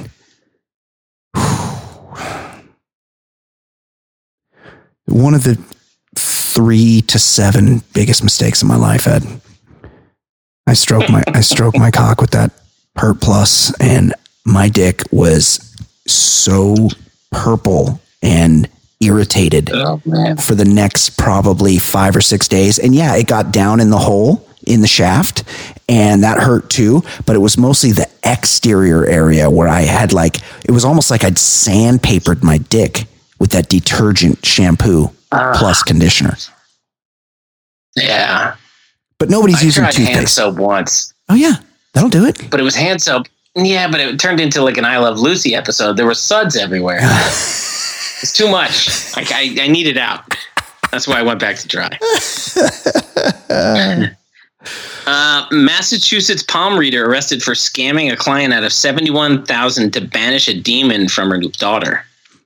One of the 3 to 7 biggest mistakes of my life, Ed. I stroked my cock with that Per Plus, and my dick was so purple and irritated for the next probably 5 or 6 days. And yeah, it got down in the hole in the shaft, and that hurt too, but it was mostly the exterior area where I had it was almost like I'd sandpapered my dick with that detergent shampoo plus conditioner. Yeah. But nobody's using toothpaste. toothpaste. Hand soap once. Oh yeah, that'll do it. But it was hand soap. Yeah, but it turned into like an I Love Lucy episode. There were suds everywhere. It's too much. I need it out. That's why I went back to dry. Massachusetts palm reader arrested for scamming a client out of $71,000 to banish a demon from her daughter.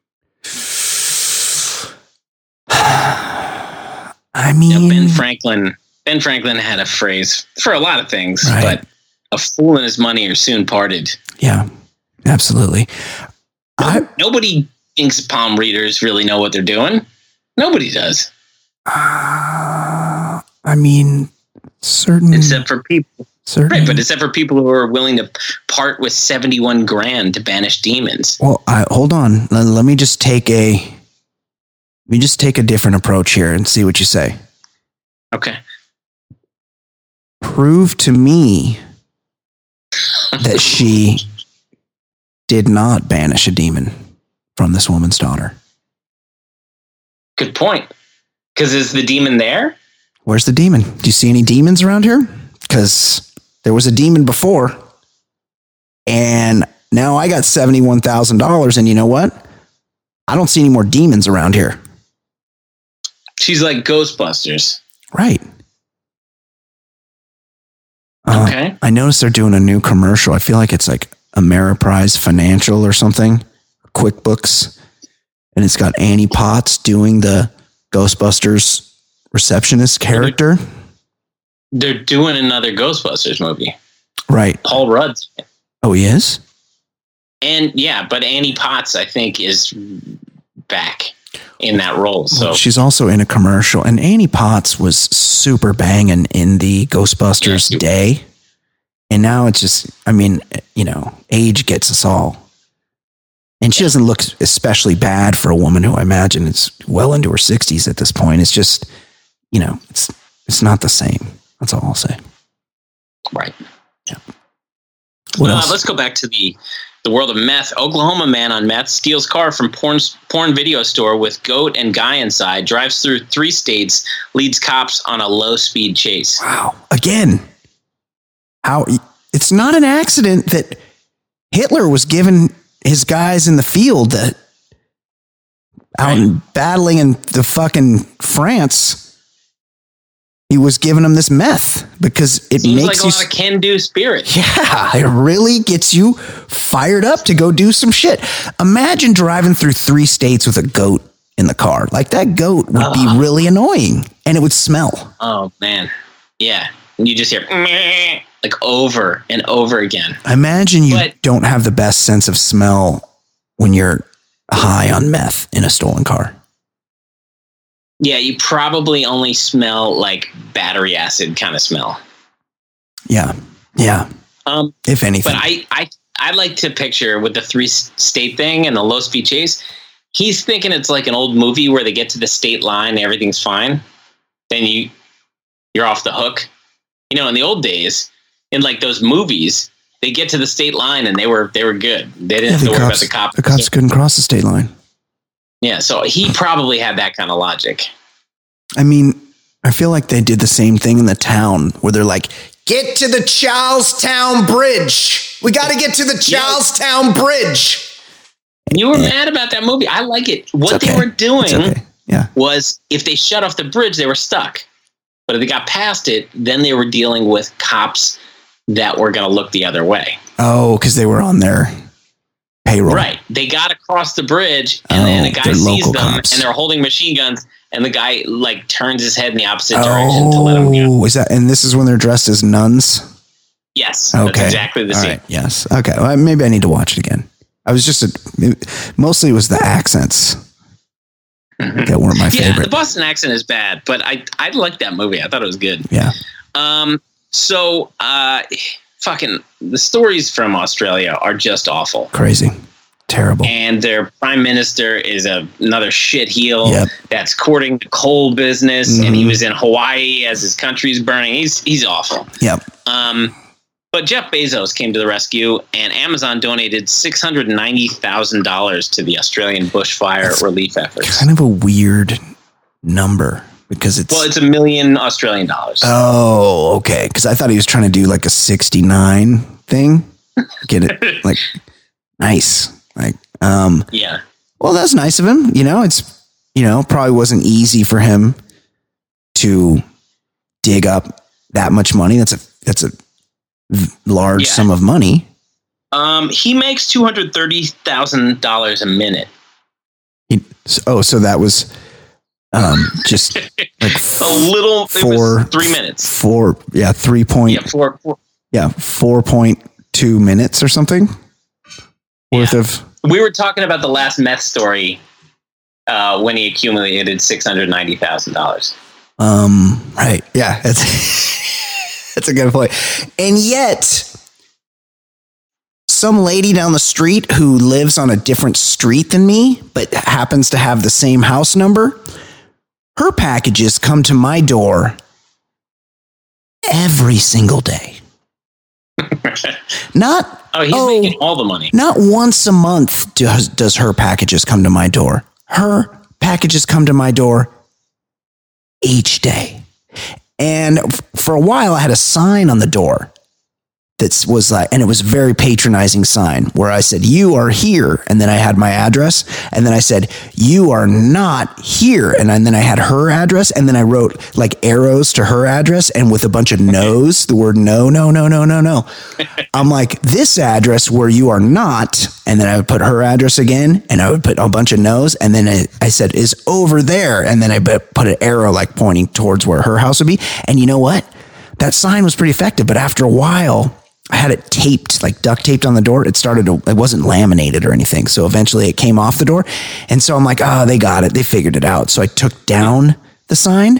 I mean, Ben Franklin had a phrase for a lot of things, but a fool and his money are soon parted. Yeah, absolutely. Nobody thinks palm readers really know what they're doing. Nobody does. I mean, certainly. Except for people. Certainly. Right, but except for people who are willing to part with $71,000 to banish demons. Well, hold on. Let me just take a different approach here and see what you say. Okay. Prove to me that she did not banish a demon from this woman's daughter. Good point. Because is the demon there? Where's the demon? Do you see any demons around here? Because there was a demon before, and now I got $71,000, and you know what? I don't see any more demons around here. She's like Ghostbusters. Right. Okay. I noticed they're doing a new commercial. I feel like it's like Ameriprise Financial or something, QuickBooks, and it's got Annie Potts doing the Ghostbusters receptionist character. They're doing another Ghostbusters movie. Right. Paul Rudd's. Oh, he is? And yeah, but Annie Potts, I think, is back in that role. So she's also in a commercial, and Annie Potts was super banging in the Ghostbusters day. And now it's just, I mean, age gets us all. And she doesn't look especially bad for a woman who I imagine is well into her 60s at this point. It's just, it's not the same. That's all I'll say. Right. Yeah. What else? Let's go back to the The world of meth. Oklahoma man on meth steals car from porn video store with goat and guy inside, drives through 3 states, leads cops on a low-speed chase. Wow. Again, it's not an accident that Hitler was giving his guys in the field out and battling in the fucking France. He was giving them this meth because it Seems makes like a lot of can-do spirit. Yeah, it really gets you fired up to go do some shit. Imagine driving through 3 states with a goat in the car. Like, that goat would be really annoying, and it would smell. Oh, man. Yeah. And you just hear meh, like over and over again. Imagine you don't have the best sense of smell when you're high on meth in a stolen car. Yeah, you probably only smell like battery acid kind of smell. Yeah. If anything. But I like to picture with the 3-state thing and the low speed chase. He's thinking it's like an old movie where they get to the state line and everything's fine. Then you're off the hook. You know, in the old days, in like those movies, they get to the state line and they were good. They didn't have to worry about the cops. The cops couldn't cross the state line. Yeah, so he probably had that kind of logic. I mean, I feel like they did the same thing in the town where they're like, get to the Charlestown Bridge. We got to get to the Charlestown Bridge. You were mad about that movie. I like it. What they were doing was if they shut off the bridge, they were stuck. But if they got past it, then they were dealing with cops that were going to look the other way. Oh, because they were on their payroll. Right. They got across the bridge, and then the guy sees them, cops. And they're holding machine guns, and the guy like turns his head in the opposite direction to let them go. Is that? And this is when they're dressed as nuns? Yes. Okay. That's exactly the scene. Right. Yes. Okay. Well, maybe I need to watch it again. I was mostly it was the accents that weren't my favorite. Yeah, the Boston accent is bad, but I liked that movie. I thought it was good. Yeah. So, fucking the stories from Australia are just awful. Crazy. Terrible. And their prime minister is another shitheel that's courting the coal business, and he was in Hawaii as his country's burning. He's awful. Yep. But Jeff Bezos came to the rescue, and Amazon donated $690,000 to the Australian bushfire relief efforts. Kind of a weird number. Because it's $1 million Australian dollars. Oh, okay. Because I thought he was trying to do like a 69 thing. Get it? Like, nice. Like, yeah. Well, that's nice of him. You know, it's, probably wasn't easy for him to dig up that much money. That's a large sum of money. He makes $230,000 a minute. So that was. Just like a little. It was 3 minutes. 4.2 minutes or something worth of. We were talking about the last meth story when he accumulated $690,000. Right. Yeah, that's a good point. And yet, some lady down the street who lives on a different street than me, but happens to have the same house number. Her packages come to my door every single day. He's making all the money. Not once a month does her packages come to my door. Her packages come to my door each day. And for a while, I had a sign on the door that was like, and it was a very patronizing sign where I said, "You are here." And then I had my address. And then I said, "You are not here." And then I had her address. And then I wrote like arrows to her address and with a bunch of no's, the word no. I'm like, this address where you are not. And then I would put her address again and I would put a bunch of no's. And then I said, is over there. And then I put an arrow like pointing towards where her house would be. And you know what? That sign was pretty effective. But after a while, I had it taped, like duct taped on the door. It wasn't laminated or anything. So eventually it came off the door. And so I'm like, they got it. They figured it out. So I took down the sign.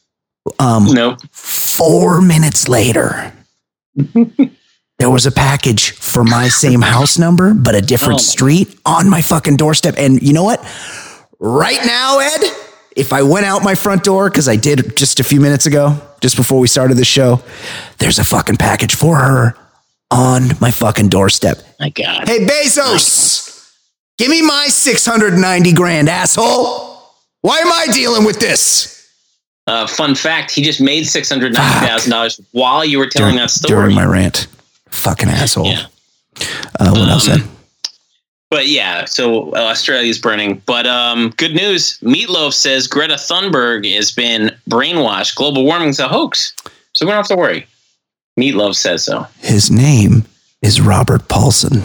4 minutes later, there was a package for my same house number, but a different street on my fucking doorstep. And you know what? Right now, Ed, if I went out my front door, because I did just a few minutes ago, just before we started the show, there's a fucking package for her on my fucking doorstep. My God. Hey, Bezos, give me my 690 grand, asshole. Why am I dealing with this? Fun fact, he just made $690,000 while you were telling that story. During my rant. Fucking asshole. Yeah. What else then? But yeah, so Australia's burning. But good news, Meatloaf says Greta Thunberg has been brainwashed. Global warming's a hoax. So we don't have to worry. Meatloaf says so. His name is Robert Paulson.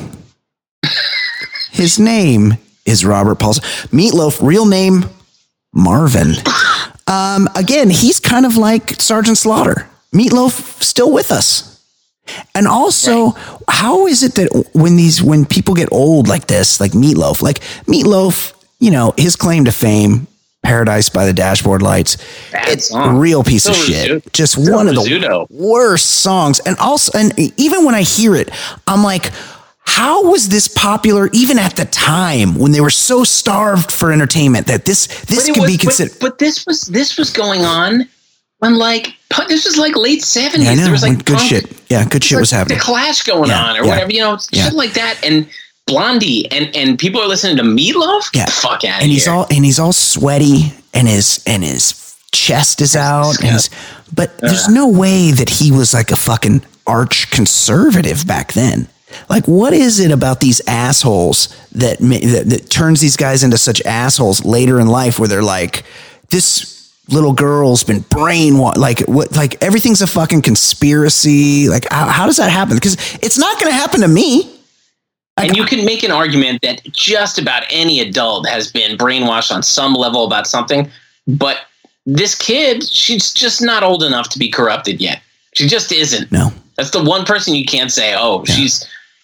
His name is Robert Paulson. Meatloaf, real name, Marvin. Again, he's kind of like Sergeant Slaughter. Meatloaf still with us. And also, how is it that when people get old like this, like Meatloaf, you know, his claim to fame, Paradise by the Dashboard Lights, it's a real piece of shit. Just one of the worst songs. And also, and even when I hear it, I'm like, how was this popular even at the time when they were so starved for entertainment that this could be considered? But this was going on when this was like late 70s. Yeah, I know, there was like good shit. Yeah, good shit was happening. The Clash going on or whatever, you know, shit like that. And Blondie and people are listening to Meatloaf. Yeah, fuck out of here. He's all sweaty and his chest is out. But there's no way that he was like a fucking arch conservative back then. Like, what is it about these assholes that turns these guys into such assholes later in life, where they're like, this little girl's been brainwashed, like everything's a fucking conspiracy. Like, how does that happen? Because it's not going to happen to me. And you can make an argument that just about any adult has been brainwashed on some level about something, but this kid, she's just not old enough to be corrupted yet. She just isn't. No. That's the one person you can't say, she's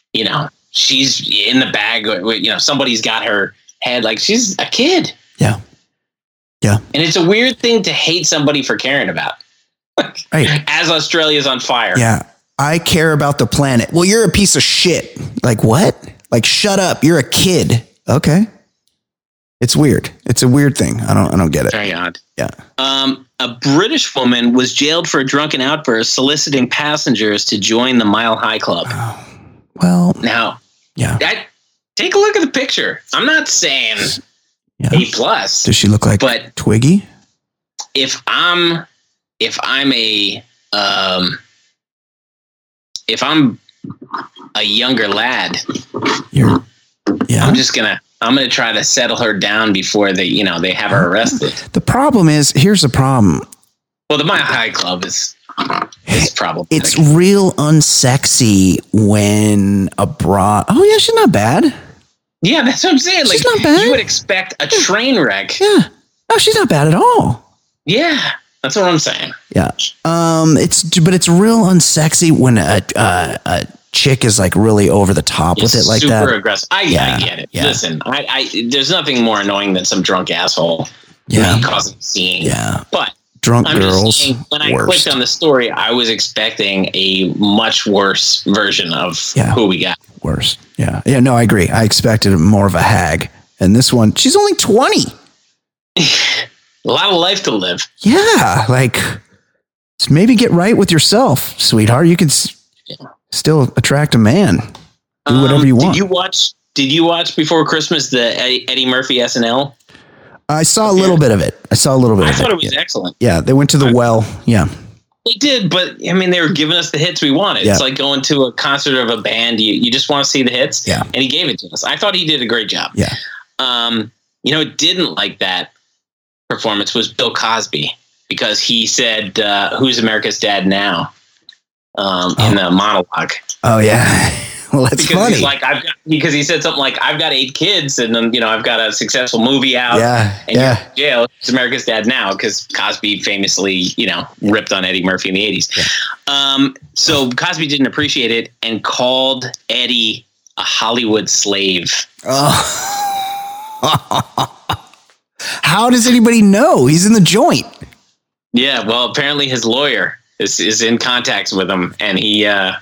in the bag, somebody's got her head. Like, she's a kid. Yeah. Yeah. And it's a weird thing to hate somebody for caring about. Right. As Australia's on fire. Yeah. I care about the planet. Well, you're a piece of shit. Like, what? Like, shut up. You're a kid. Okay. It's weird. It's a weird thing. I don't get it. Very odd. Yeah. A British woman was jailed for a drunken outburst soliciting passengers to join the Mile High Club. Oh, well. Now, yeah. Take a look at the picture. I'm not saying A+. Does she look like Twiggy? If I'm a younger lad, I'm gonna try to settle her down before they have her arrested. The problem is, here's the problem. Well, the Mile High Club is problematic. It's real unsexy when a broad. Oh yeah, she's not bad. Yeah, that's what I'm saying. She's not bad. You would expect a train wreck. Yeah. No, she's not bad at all. Yeah, that's what I'm saying. Yeah. It's real unsexy when a chick is like really over the top with it like that. Super aggressive. I get it. Yeah. Listen, there's nothing more annoying than some drunk asshole causing a scene. Yeah. But drunk girls. Just saying, when I clicked on the story, I was expecting a much worse version of who we got. Worse. Yeah. Yeah. No, I agree. I expected more of a hag. And this one, she's only 20. A lot of life to live. Yeah. Like, maybe get right with yourself, sweetheart. You can still attract a man. Do whatever you want. Did you watch before Christmas the Eddie Murphy SNL? I saw a little bit of it. I thought it was excellent. Yeah. They went to the well. Yeah. They did, but I mean, they were giving us the hits we wanted. Yeah. It's like going to a concert of a band. You just want to see the hits. Yeah. And he gave it to us. I thought he did a great job. Yeah. Didn't like that performance was Bill Cosby, because he said, "Who's America's Dad now?" In the monologue. Oh yeah. Well, that's because funny. He's like, because he said something like, "I've got 8 kids, and I've got a successful movie out." Yeah. And you're in jail. It's America's Dad now, because Cosby famously, ripped on Eddie Murphy in the 80s. Yeah. So Cosby didn't appreciate it and called Eddie a Hollywood slave. Oh. How does anybody know? He's in the joint. Yeah. Well, apparently his lawyer is in contact with him, and he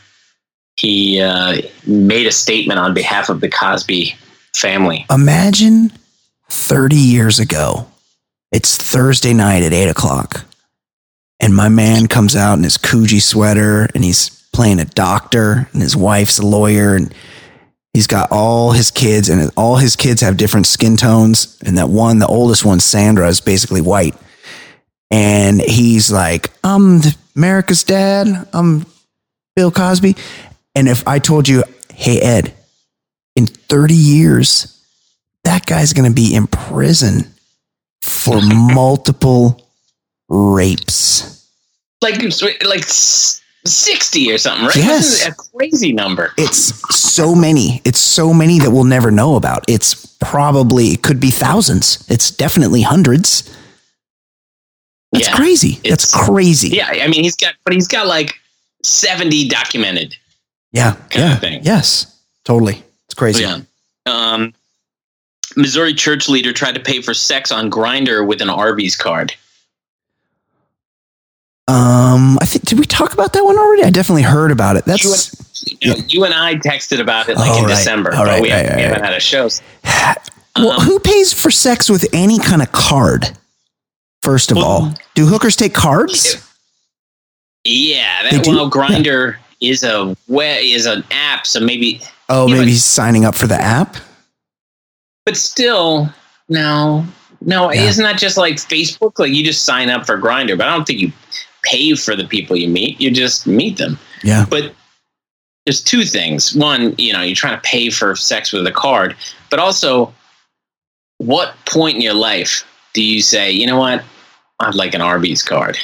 made a statement on behalf of the Cosby family. Imagine 30 years ago, it's Thursday night at 8:00, and my man comes out in his Coogee sweater, and he's playing a doctor, and his wife's a lawyer, and he's got all his kids, and all his kids have different skin tones. And that one, the oldest one, Sandra, is basically white. And he's like, I'm America's dad. I'm Bill Cosby. And if I told you, hey, Ed, in 30 years, that guy's going to be in prison for multiple rapes. Like 60 or something, right? Yes. That's a crazy number. It's so many. It's so many that we'll never know about. It could be thousands. It's definitely hundreds. That's crazy. That's crazy. Yeah, I mean, he's got like 70 documented. Yeah. Kind of thing. Yes. Totally. It's crazy. Yeah. Missouri church leader tried to pay for sex on Grindr with an Arby's card. I think, did we talk about that one already? I definitely heard about it. You and I texted about it in December. But we haven't had a show. Well, who pays for sex with any kind of card? First of all, do hookers take cards? Yeah, Grindr is an app, so maybe. Oh, maybe he's signing up for the app. But still, no, isn't that just like Facebook? Like you just sign up for Grindr, but I don't think you pay for the people you meet. You just meet them. Yeah. But there's two things. One, you're trying to pay for sex with a card, but also, what point in your life do you say, you know what, I'd like an Arby's card?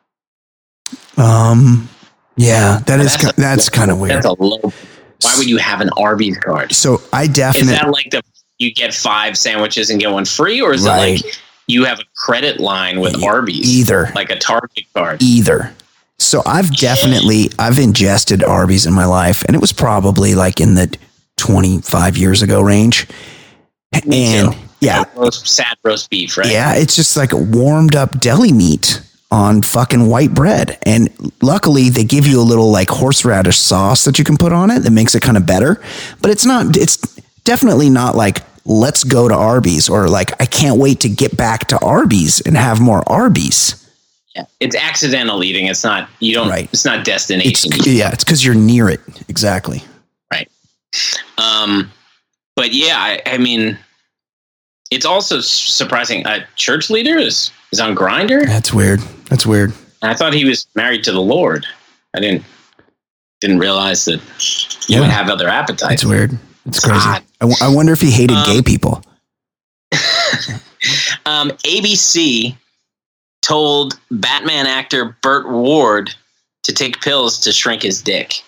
Yeah, that's kind of weird. That's a low. Why would you have an Arby's card? So I definitely. Is that like you get 5 sandwiches and get one free, or is it like you have a credit line with Arby's? Either. Like a Target card. Either. So I've ingested Arby's in my life, and it was probably like in the 25 years ago range. And yeah, sad roast beef, right? Yeah, it's just like warmed up deli meat on fucking white bread. And luckily they give you a little like horseradish sauce that you can put on it that makes it kind of better. But it's definitely not like, let's go to Arby's, or like, I can't wait to get back to Arby's and have more Arby's. Yeah. It's accidental eating. It's not, it's not destination. It's because you're near it. Exactly. Right. But yeah, I mean, it's also surprising. A church leader is on Grindr. That's weird. I thought he was married to the Lord. I didn't realize that he would have other appetites. That's weird. It's crazy. I wonder if he hated gay people. ABC told Batman actor Burt Ward to take pills to shrink his dick.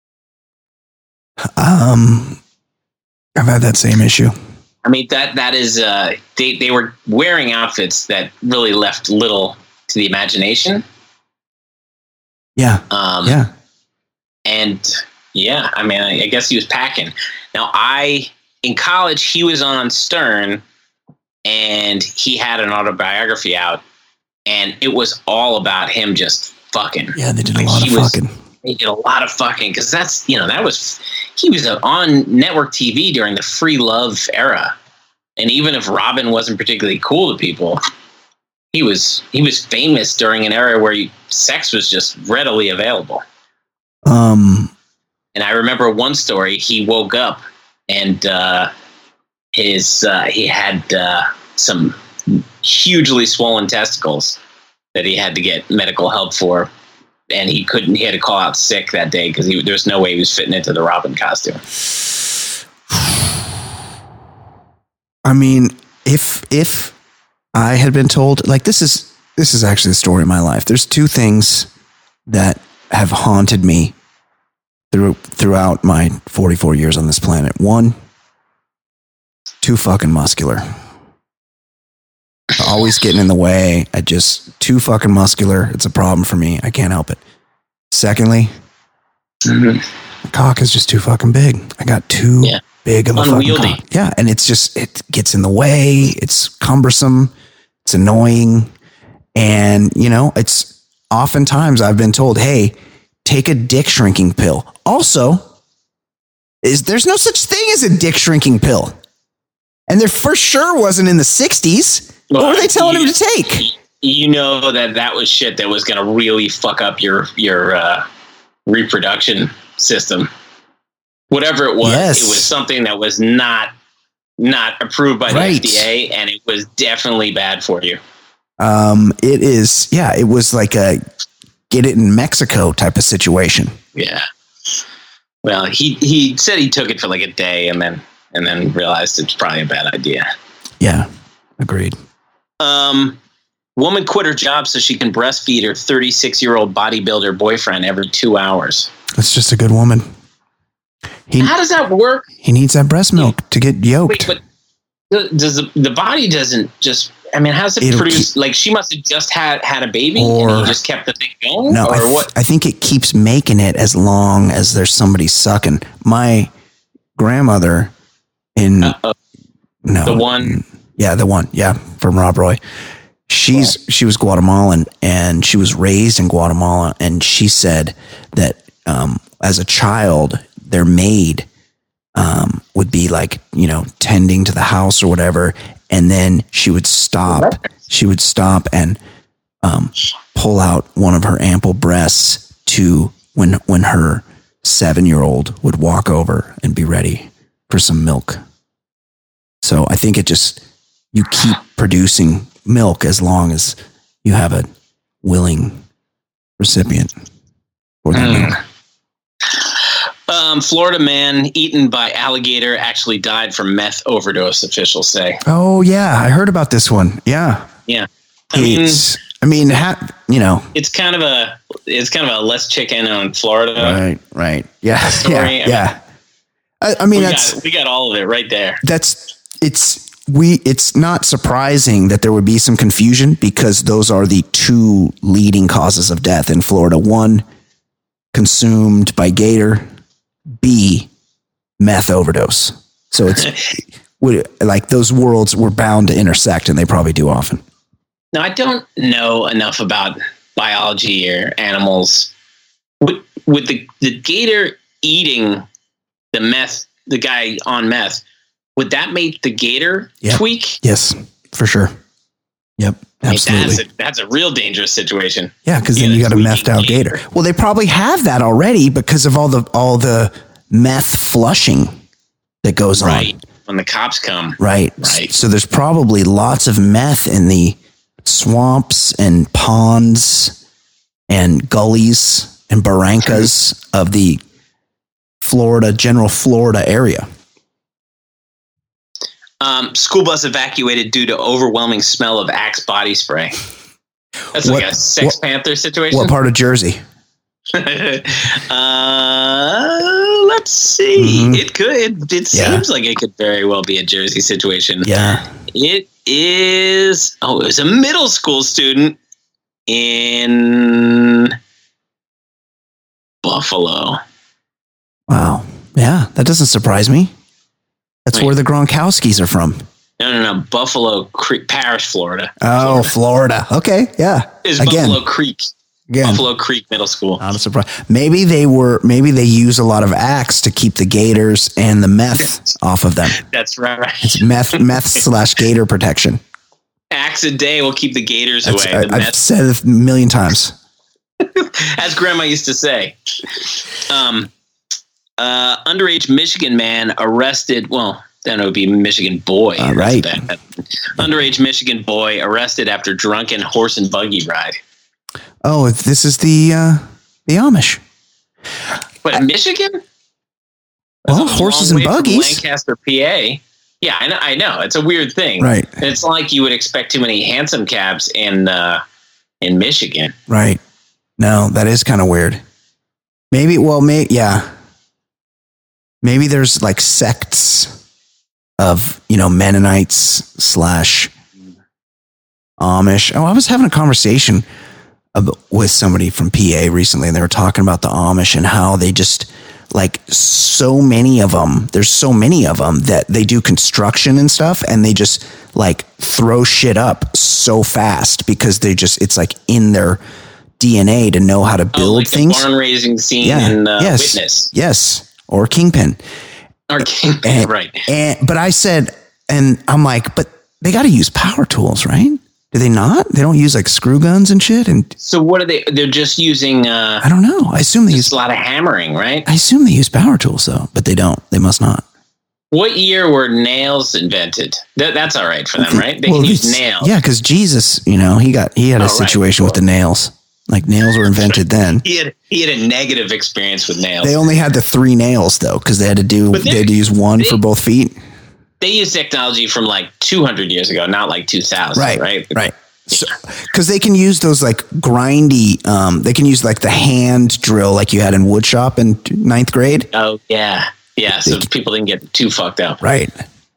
I've had that same issue. I mean, that is, they were wearing outfits that really left little to the imagination. Yeah. Yeah. And yeah, I mean, I guess he was packing. Now, in college, he was on Stern, and he had an autobiography out, and it was all about him just fucking. Yeah, they did a lot of fucking. They did a lot of fucking, because that's, he was on network TV during the free love era. And even if Robin wasn't particularly cool to people, he was famous during an era where sex was just readily available. And I remember one story, he woke up and he had some hugely swollen testicles that he had to get medical help for. And he had to call out sick that day because there's no way he was fitting into the Robin costume. I mean, if I had been told, like, this is actually the story of my life. There's two things that have haunted me throughout my 44 years on this planet. One, too fucking muscular. Always getting in the way. Too fucking muscular. It's a problem for me. I can't help it. Secondly, my cock is just too fucking big. I got too big of a fucking cock. Yeah, and it gets in the way. It's cumbersome. It's annoying. And, it's oftentimes I've been told, hey, take a dick shrinking pill. Also, there's no such thing as a dick shrinking pill. And there for sure wasn't in the 60s. What were they telling him to take? That was shit that was going to really fuck up your reproduction system. Whatever it was, Yes. it was something that was not approved by the Right. FDA, and it was definitely bad for you. It is, yeah, it was like a get it in Mexico type of situation. Yeah. Well, he said he took it for like a day and then realized it's probably a bad idea. Yeah, agreed. Woman quit her job so she can breastfeed her 36-year-old bodybuilder boyfriend every 2 hours. That's just a good woman. How does that work? He needs that breast milk to get yoked. Wait, but does the body doesn't just? I mean, how's it It'll produce? Like she must have just had a baby, Or- and he just kept the thing going, No, or what? I think it keeps making it as long as there's somebody sucking. My grandmother the one, from Rob Roy. She was Guatemalan and she was raised in Guatemala, and she said that as a child, their maid would be like, tending to the house or whatever, and then she would stop. She would stop and pull out one of her ample breasts to when her 7-year-old would walk over and be ready for some milk. So I think you keep producing milk as long as you have a willing recipient for that milk. Florida man eaten by alligator actually died from meth overdose, officials say. Oh yeah, I heard about this one. Yeah. Yeah. It's kind of a less chicken on Florida. Right. Yeah. Story. Yeah. We got all of it right there. It's not surprising that there would be some confusion because those are the two leading causes of death in Florida. One, consumed by gator. B, meth overdose. So it's like those worlds were bound to intersect, and they probably do often. Now, I don't know enough about biology or animals. With the gator eating the guy on meth, would that make the gator tweak? Yes, for sure. Yep, absolutely. That's a real dangerous situation. Yeah, because then you got a methed out gator. Well, they probably have that already because of all the meth flushing that goes on. Right, when the cops come. Right. So there's probably lots of meth in the swamps and ponds and gullies and barrancas of the general Florida area. School bus evacuated due to overwhelming smell of Axe body spray. That's like a Sex Panther situation. What part of Jersey? Let's see. Mm-hmm. It could. It seems like it could very well be a Jersey situation. Yeah. It is. Oh, it was a middle school student in Buffalo. Wow. Yeah, that doesn't surprise me. That's where the Gronkowskis are from. No. Buffalo Creek Parish, Florida. Oh, Florida. Okay. Yeah. It's Buffalo Creek. Again. Buffalo Creek Middle School. Not a surprise. Maybe they use a lot of Axe to keep the gators and the meth off of them. That's right. It's meth / gator protection. Axe a day will keep the gators away. I've said it a million times. As Grandma used to say. Underage Michigan man arrested. Well, then it would be Michigan boy. Right. Underage Michigan boy arrested after drunken horse and buggy ride. Oh, this is the Amish. But Michigan? Well, horses and buggies. Lancaster, PA. Yeah, I know. It's a weird thing. Right. It's like you would expect too many handsome cabs in Michigan. Right. No, that is kind of weird. Maybe there's like sects of, Mennonites / Amish. Oh, I was having a conversation with somebody from PA recently, and they were talking about the Amish and how they just like so many of them. There's so many of them that they do construction and stuff, and they just like throw shit up so fast because it's like in their DNA to know how to build like things. The barn raising scene in Witness. Yes. Or Kingpin. Right. But I said, and I'm like, but they got to use power tools, right? Do they not? They don't use like screw guns and shit? And So what are they? They're just using I don't know. I assume they use a lot of hammering, right? I assume they use power tools though, but they don't. They must not. What year were nails invented? That's all right for them, right? They can use nails. Yeah, because Jesus, he had a situation with the nails. Like nails were invented then. He had a negative experience with nails. They only had the 3 nails though, because they had to use one for both feet. They use technology from like 200 years ago, not like 2000, right? Right. So, because they can use those like grindy, they can use like the hand drill like you had in woodshop in 9th grade. Oh yeah, yeah. So people didn't get too fucked up, right?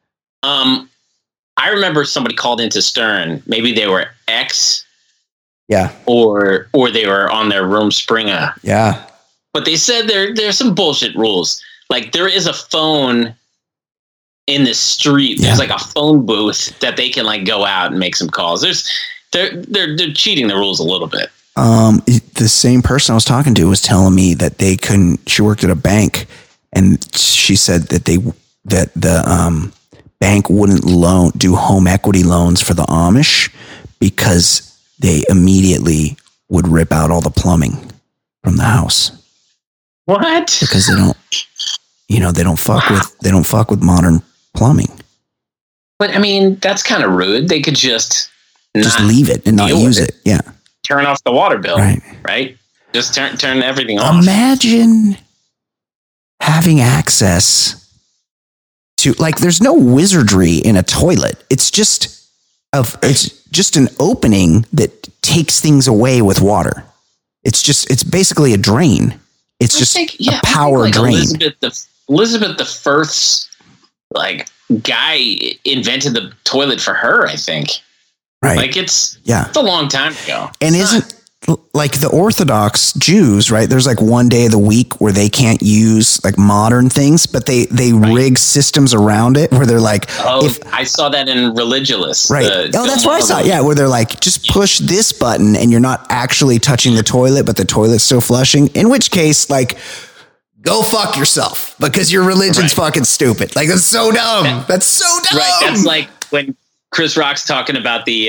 I remember somebody called into Stern. Maybe they were ex, yeah, or they were on their room Springer, yeah. But they said there's some bullshit rules. Like there is a phone in the street. There's like a phone booth that they can like go out and make some calls. They're cheating the rules a little bit. The same person I was talking to was telling me that they couldn't. She worked at a bank, and she said that the bank wouldn't do home equity loans for the Amish because they immediately would rip out all the plumbing from the house. What? Because they don't fuck with modern plumbing. But I mean, that's kind of rude. They could just leave it and not use it. Yeah. Turn off the water bill. Right. Just turn everything off. Imagine having access to there's no wizardry in a toilet. It's just an opening that takes things away with water. It's basically a drain. It's a power drain. Elizabeth the First's guy invented the toilet for her, I think. Right. It's a long time ago. And isn't like the Orthodox Jews, right? There's one day of the week where they can't use modern things, but they rig systems around it where they're I saw that in Religulous. Right. That's what I saw. Yeah. Where they're just push this button and you're not actually touching the toilet, but the toilet's still flushing. In which case, go fuck yourself because your religion's fucking stupid. That's so dumb. That's so dumb. Right. That's like when Chris Rock's talking about the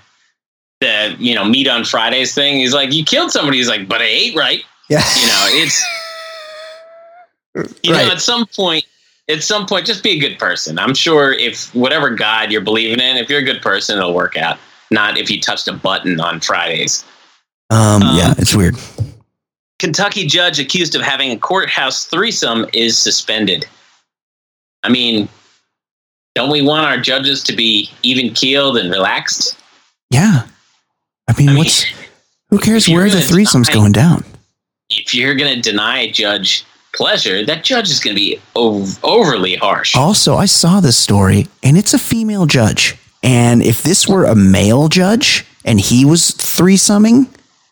meat on Fridays thing. He's like, you killed somebody. He's like, but I ate right. Yeah. It's, know, at some point, just be a good person. I'm sure if whatever God you're believing in, if you're a good person, it'll work out. Not if you touched a button on Fridays. Yeah, it's weird. Kentucky judge accused of having a courthouse threesome is suspended. I mean, don't we want our judges to be even-keeled and relaxed? Yeah. I mean who cares where the threesome's going down? If you're going to deny a judge pleasure, that judge is going to be overly harsh. Also, I saw this story, and it's a female judge. And if this were a male judge and he was threesoming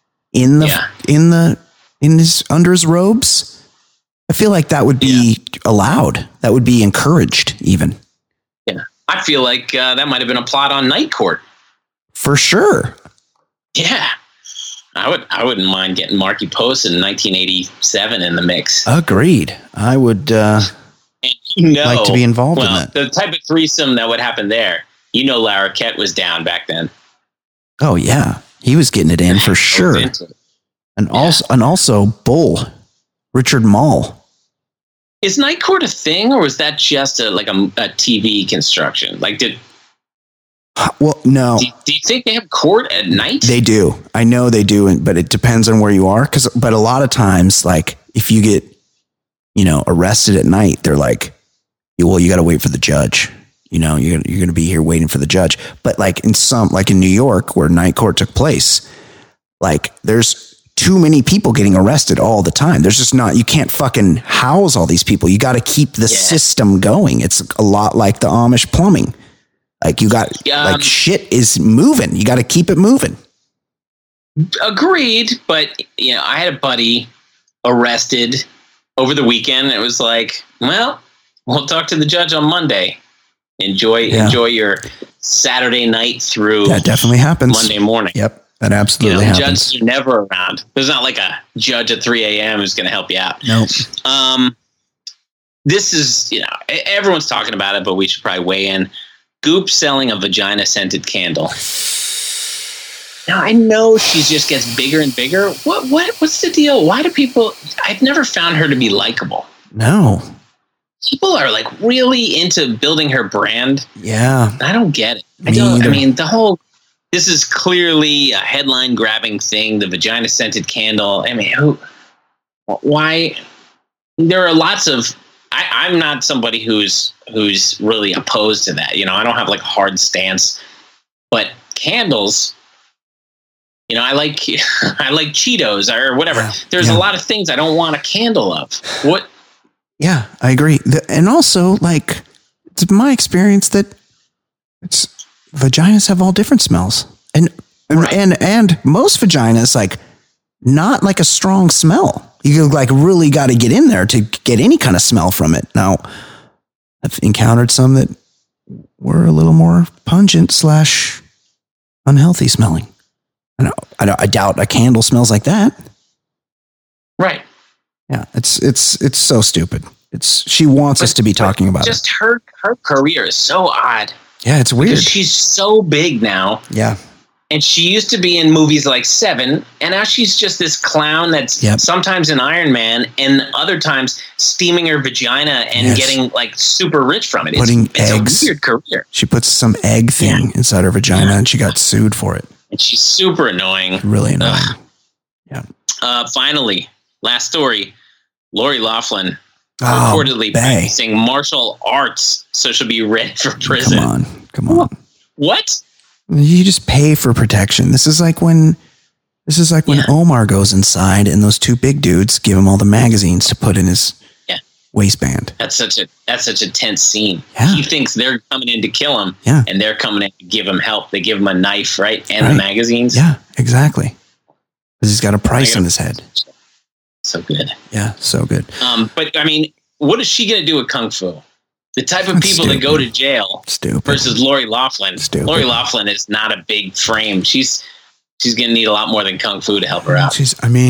under his robes, I feel like that would be allowed. That would be encouraged, even. Yeah, I feel like that might have been a plot on Night Court. For sure. Yeah, I wouldn't mind getting Marky Post in 1987 in the mix. Agreed. I would like to be involved in that. The type of threesome that would happen there. Larroquette was down back then. Oh yeah, he was getting it in for sure. And also Bull, Richard Mall. Is Night Court a thing, or was that just a TV construction? Well, no. Do you think they have court at night? They do. I know they do, but it depends on where you are. But a lot of times, if you get, arrested at night, they're like, well, you got to wait for the judge. You're going to be here waiting for the judge. But in New York, where Night Court took place, there's too many people getting arrested all the time. There's just you can't fucking house all these people. You got to keep the system going. It's a lot like the Amish plumbing. You got shit is moving. You got to keep it moving. Agreed. But, I had a buddy arrested over the weekend. And it was well, we'll talk to the judge on Monday. Enjoy your Saturday night through. That definitely happens. Monday morning. Yep. That absolutely happens. Judges are never around. There's not a judge at 3 a.m. who's going to help you out. Nope. This is, everyone's talking about it, but we should probably weigh in. Goop selling a vagina-scented candle. Now I know she just gets bigger and bigger. What's the deal? Why do people? I've never found her to be likable. No. People are like really into building her brand. Yeah. I don't get it. Me either. I mean, this is clearly a headline grabbing thing. The vagina scented candle. I mean, why? There are lots of. I'm not somebody who's really opposed to that. You know, I don't have like a hard stance, but candles. You know, I like Cheetos or whatever. Yeah, There's a lot of things I don't want a candle of. What? Yeah, I agree. And also, like, it's my experience that vaginas have all different smells, and most vaginas like not like a strong smell. You like really got to get in there to get any kind of smell from it. Now, I've encountered some that were a little more pungent / unhealthy smelling. I doubt a candle smells like that. Right. Yeah, it's so stupid. She wants us to be talking about just it. Her career is so odd. Yeah, it's weird. Because she's so big now. Yeah. And she used to be in movies like Seven, and now she's just this clown that's sometimes in Iron Man and other times steaming her vagina and getting like super rich from it. Putting eggs. It's a weird career. She puts some egg thing inside her vagina and she got sued for it. And she's super annoying. Really annoying. Yeah. Finally, last story. Lori Loughlin reportedly practicing martial arts, so she'll be ready for prison. Come on. What? You just pay for protection. This is like when Omar goes inside and those two big dudes give him all the magazines to put in his waistband. That's such a tense scene. Yeah. He thinks they're coming in to kill him, and they're coming in to give him help. They give him a knife, right, and the magazines. Yeah, exactly. Because he's got a price on his head. So good. Yeah, so good. But I mean, what is she going to do with Kung Fu? The type of people that go to jail versus Lori Loughlin. Lori Loughlin is not a big frame. She's going to need a lot more than Kung Fu to help her out.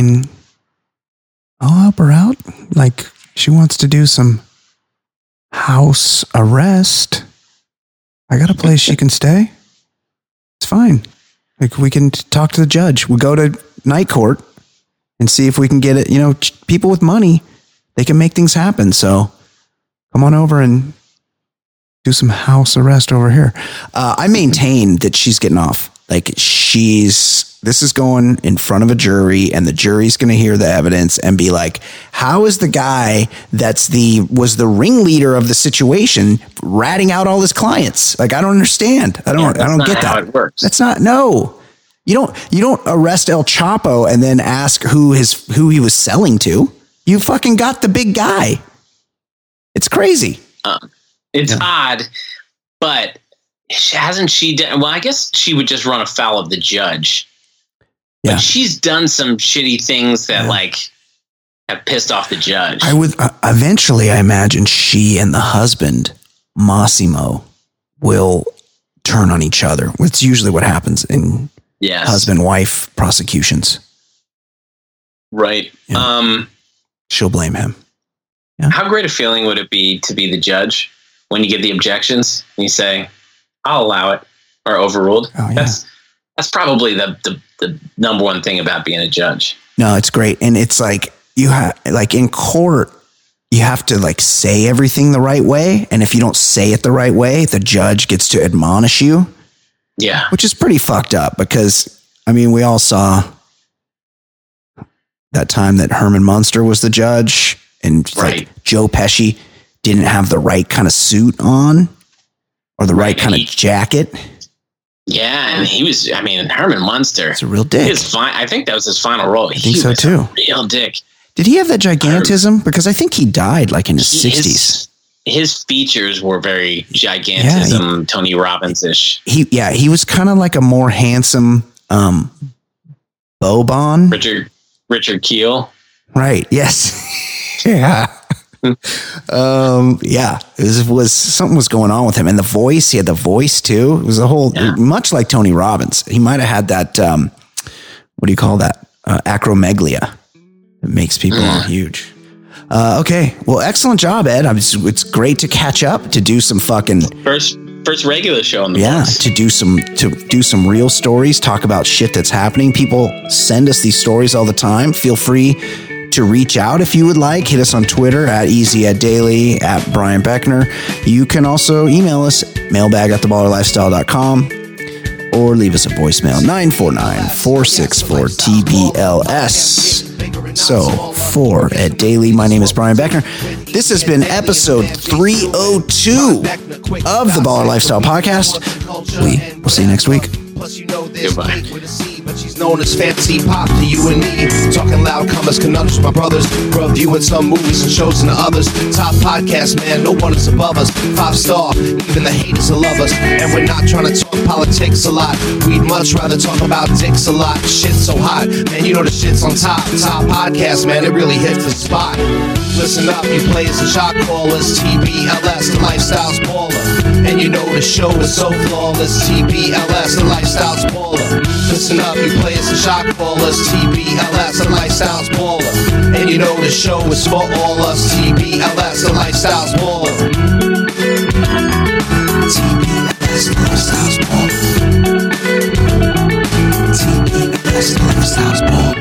I'll help her out. Like, she wants to do some house arrest. I got a place she can stay. It's fine. Like, we can talk to the judge. We'll go to night court and see if we can get it. You know, people with money, they can make things happen. So come on over and do some house arrest over here. I maintain that she's getting off. Like, this is going in front of a jury, and the jury's going to hear the evidence and be like, how is the guy was the ringleader of the situation ratting out all his clients? Like, I don't understand. I don't get that. How it works. That's not, no. You don't arrest El Chapo and then ask who he was selling to. You fucking got the big guy. It's crazy. It's odd, but hasn't she done? Well, I guess she would just run afoul of the judge. But she's done some shitty things that have pissed off the judge. I would eventually, I imagine she and the husband, Massimo, will turn on each other. It's usually what happens in husband-wife prosecutions. Right. Yeah. She'll blame him. Yeah. How great a feeling would it be to be the judge when you get the objections and you say, I'll allow it, or overruled? Oh, yeah. That's probably the number one thing about being a judge. No, it's great. And it's like, you have, like in court, you have to like say everything the right way. And if you don't say it the right way, the judge gets to admonish you. Yeah. Which is pretty fucked up because, I mean, we all saw that time that Herman Munster was the judge and like Joe Pesci didn't have the right kind of suit on or the right kind of jacket. Yeah, and he was, Herman Munster. It's a real dick. I think that was his final role. I think so too. Real dick. Did he have that gigantism? Because I think he died like in his 60s. His features were very gigantism, Tony Robbins-ish. He was kind of like a more handsome Boban. Richard Kiel. Right, yes. Yeah. It was something was going on with him, and the voice. He had the voice too. It was a whole, much like Tony Robbins. He might have had that. What do you call that? Acromegalia. It makes people all huge. Okay, well, excellent job, Ed. It's great to catch up, to do some fucking first first regular show on the Yeah, books. to do some real stories, talk about shit that's happening. People send us these stories all the time. Feel free to reach out if you would like. Hit us on Twitter at EasyEdDaily, at Brian Beckner. You can also email us, mailbag@theballerlifestyle.com, or leave us a voicemail, 949-464-TBLS. So, for Ed Daily, my name is Brian Beckner. This has been episode 302 of the Baller Lifestyle Podcast. We will see you next week. Goodbye. But she's known as fancy pop to you and me. Talking loud comers, conundrums, my brothers. Reviewing some movies and shows and others. Top podcast, man, no one is above us. 5-star, even the haters will love us. And we're not trying to talk politics a lot. We'd much rather talk about dicks a lot. Shit's so hot, man, you know the shit's on top. Top podcast, man, it really hits the spot. Listen up, you players and shot callers. TBLS, the lifestyle's baller. And you know the show is so flawless. TBLS, the lifestyle's baller. Listen up, you players and shot callers. TBLS, the lifestyle's baller. And you know the show is for all us. TBLS, the lifestyle's baller. TBLS, the lifestyle's baller. TBLS, the lifestyle's baller.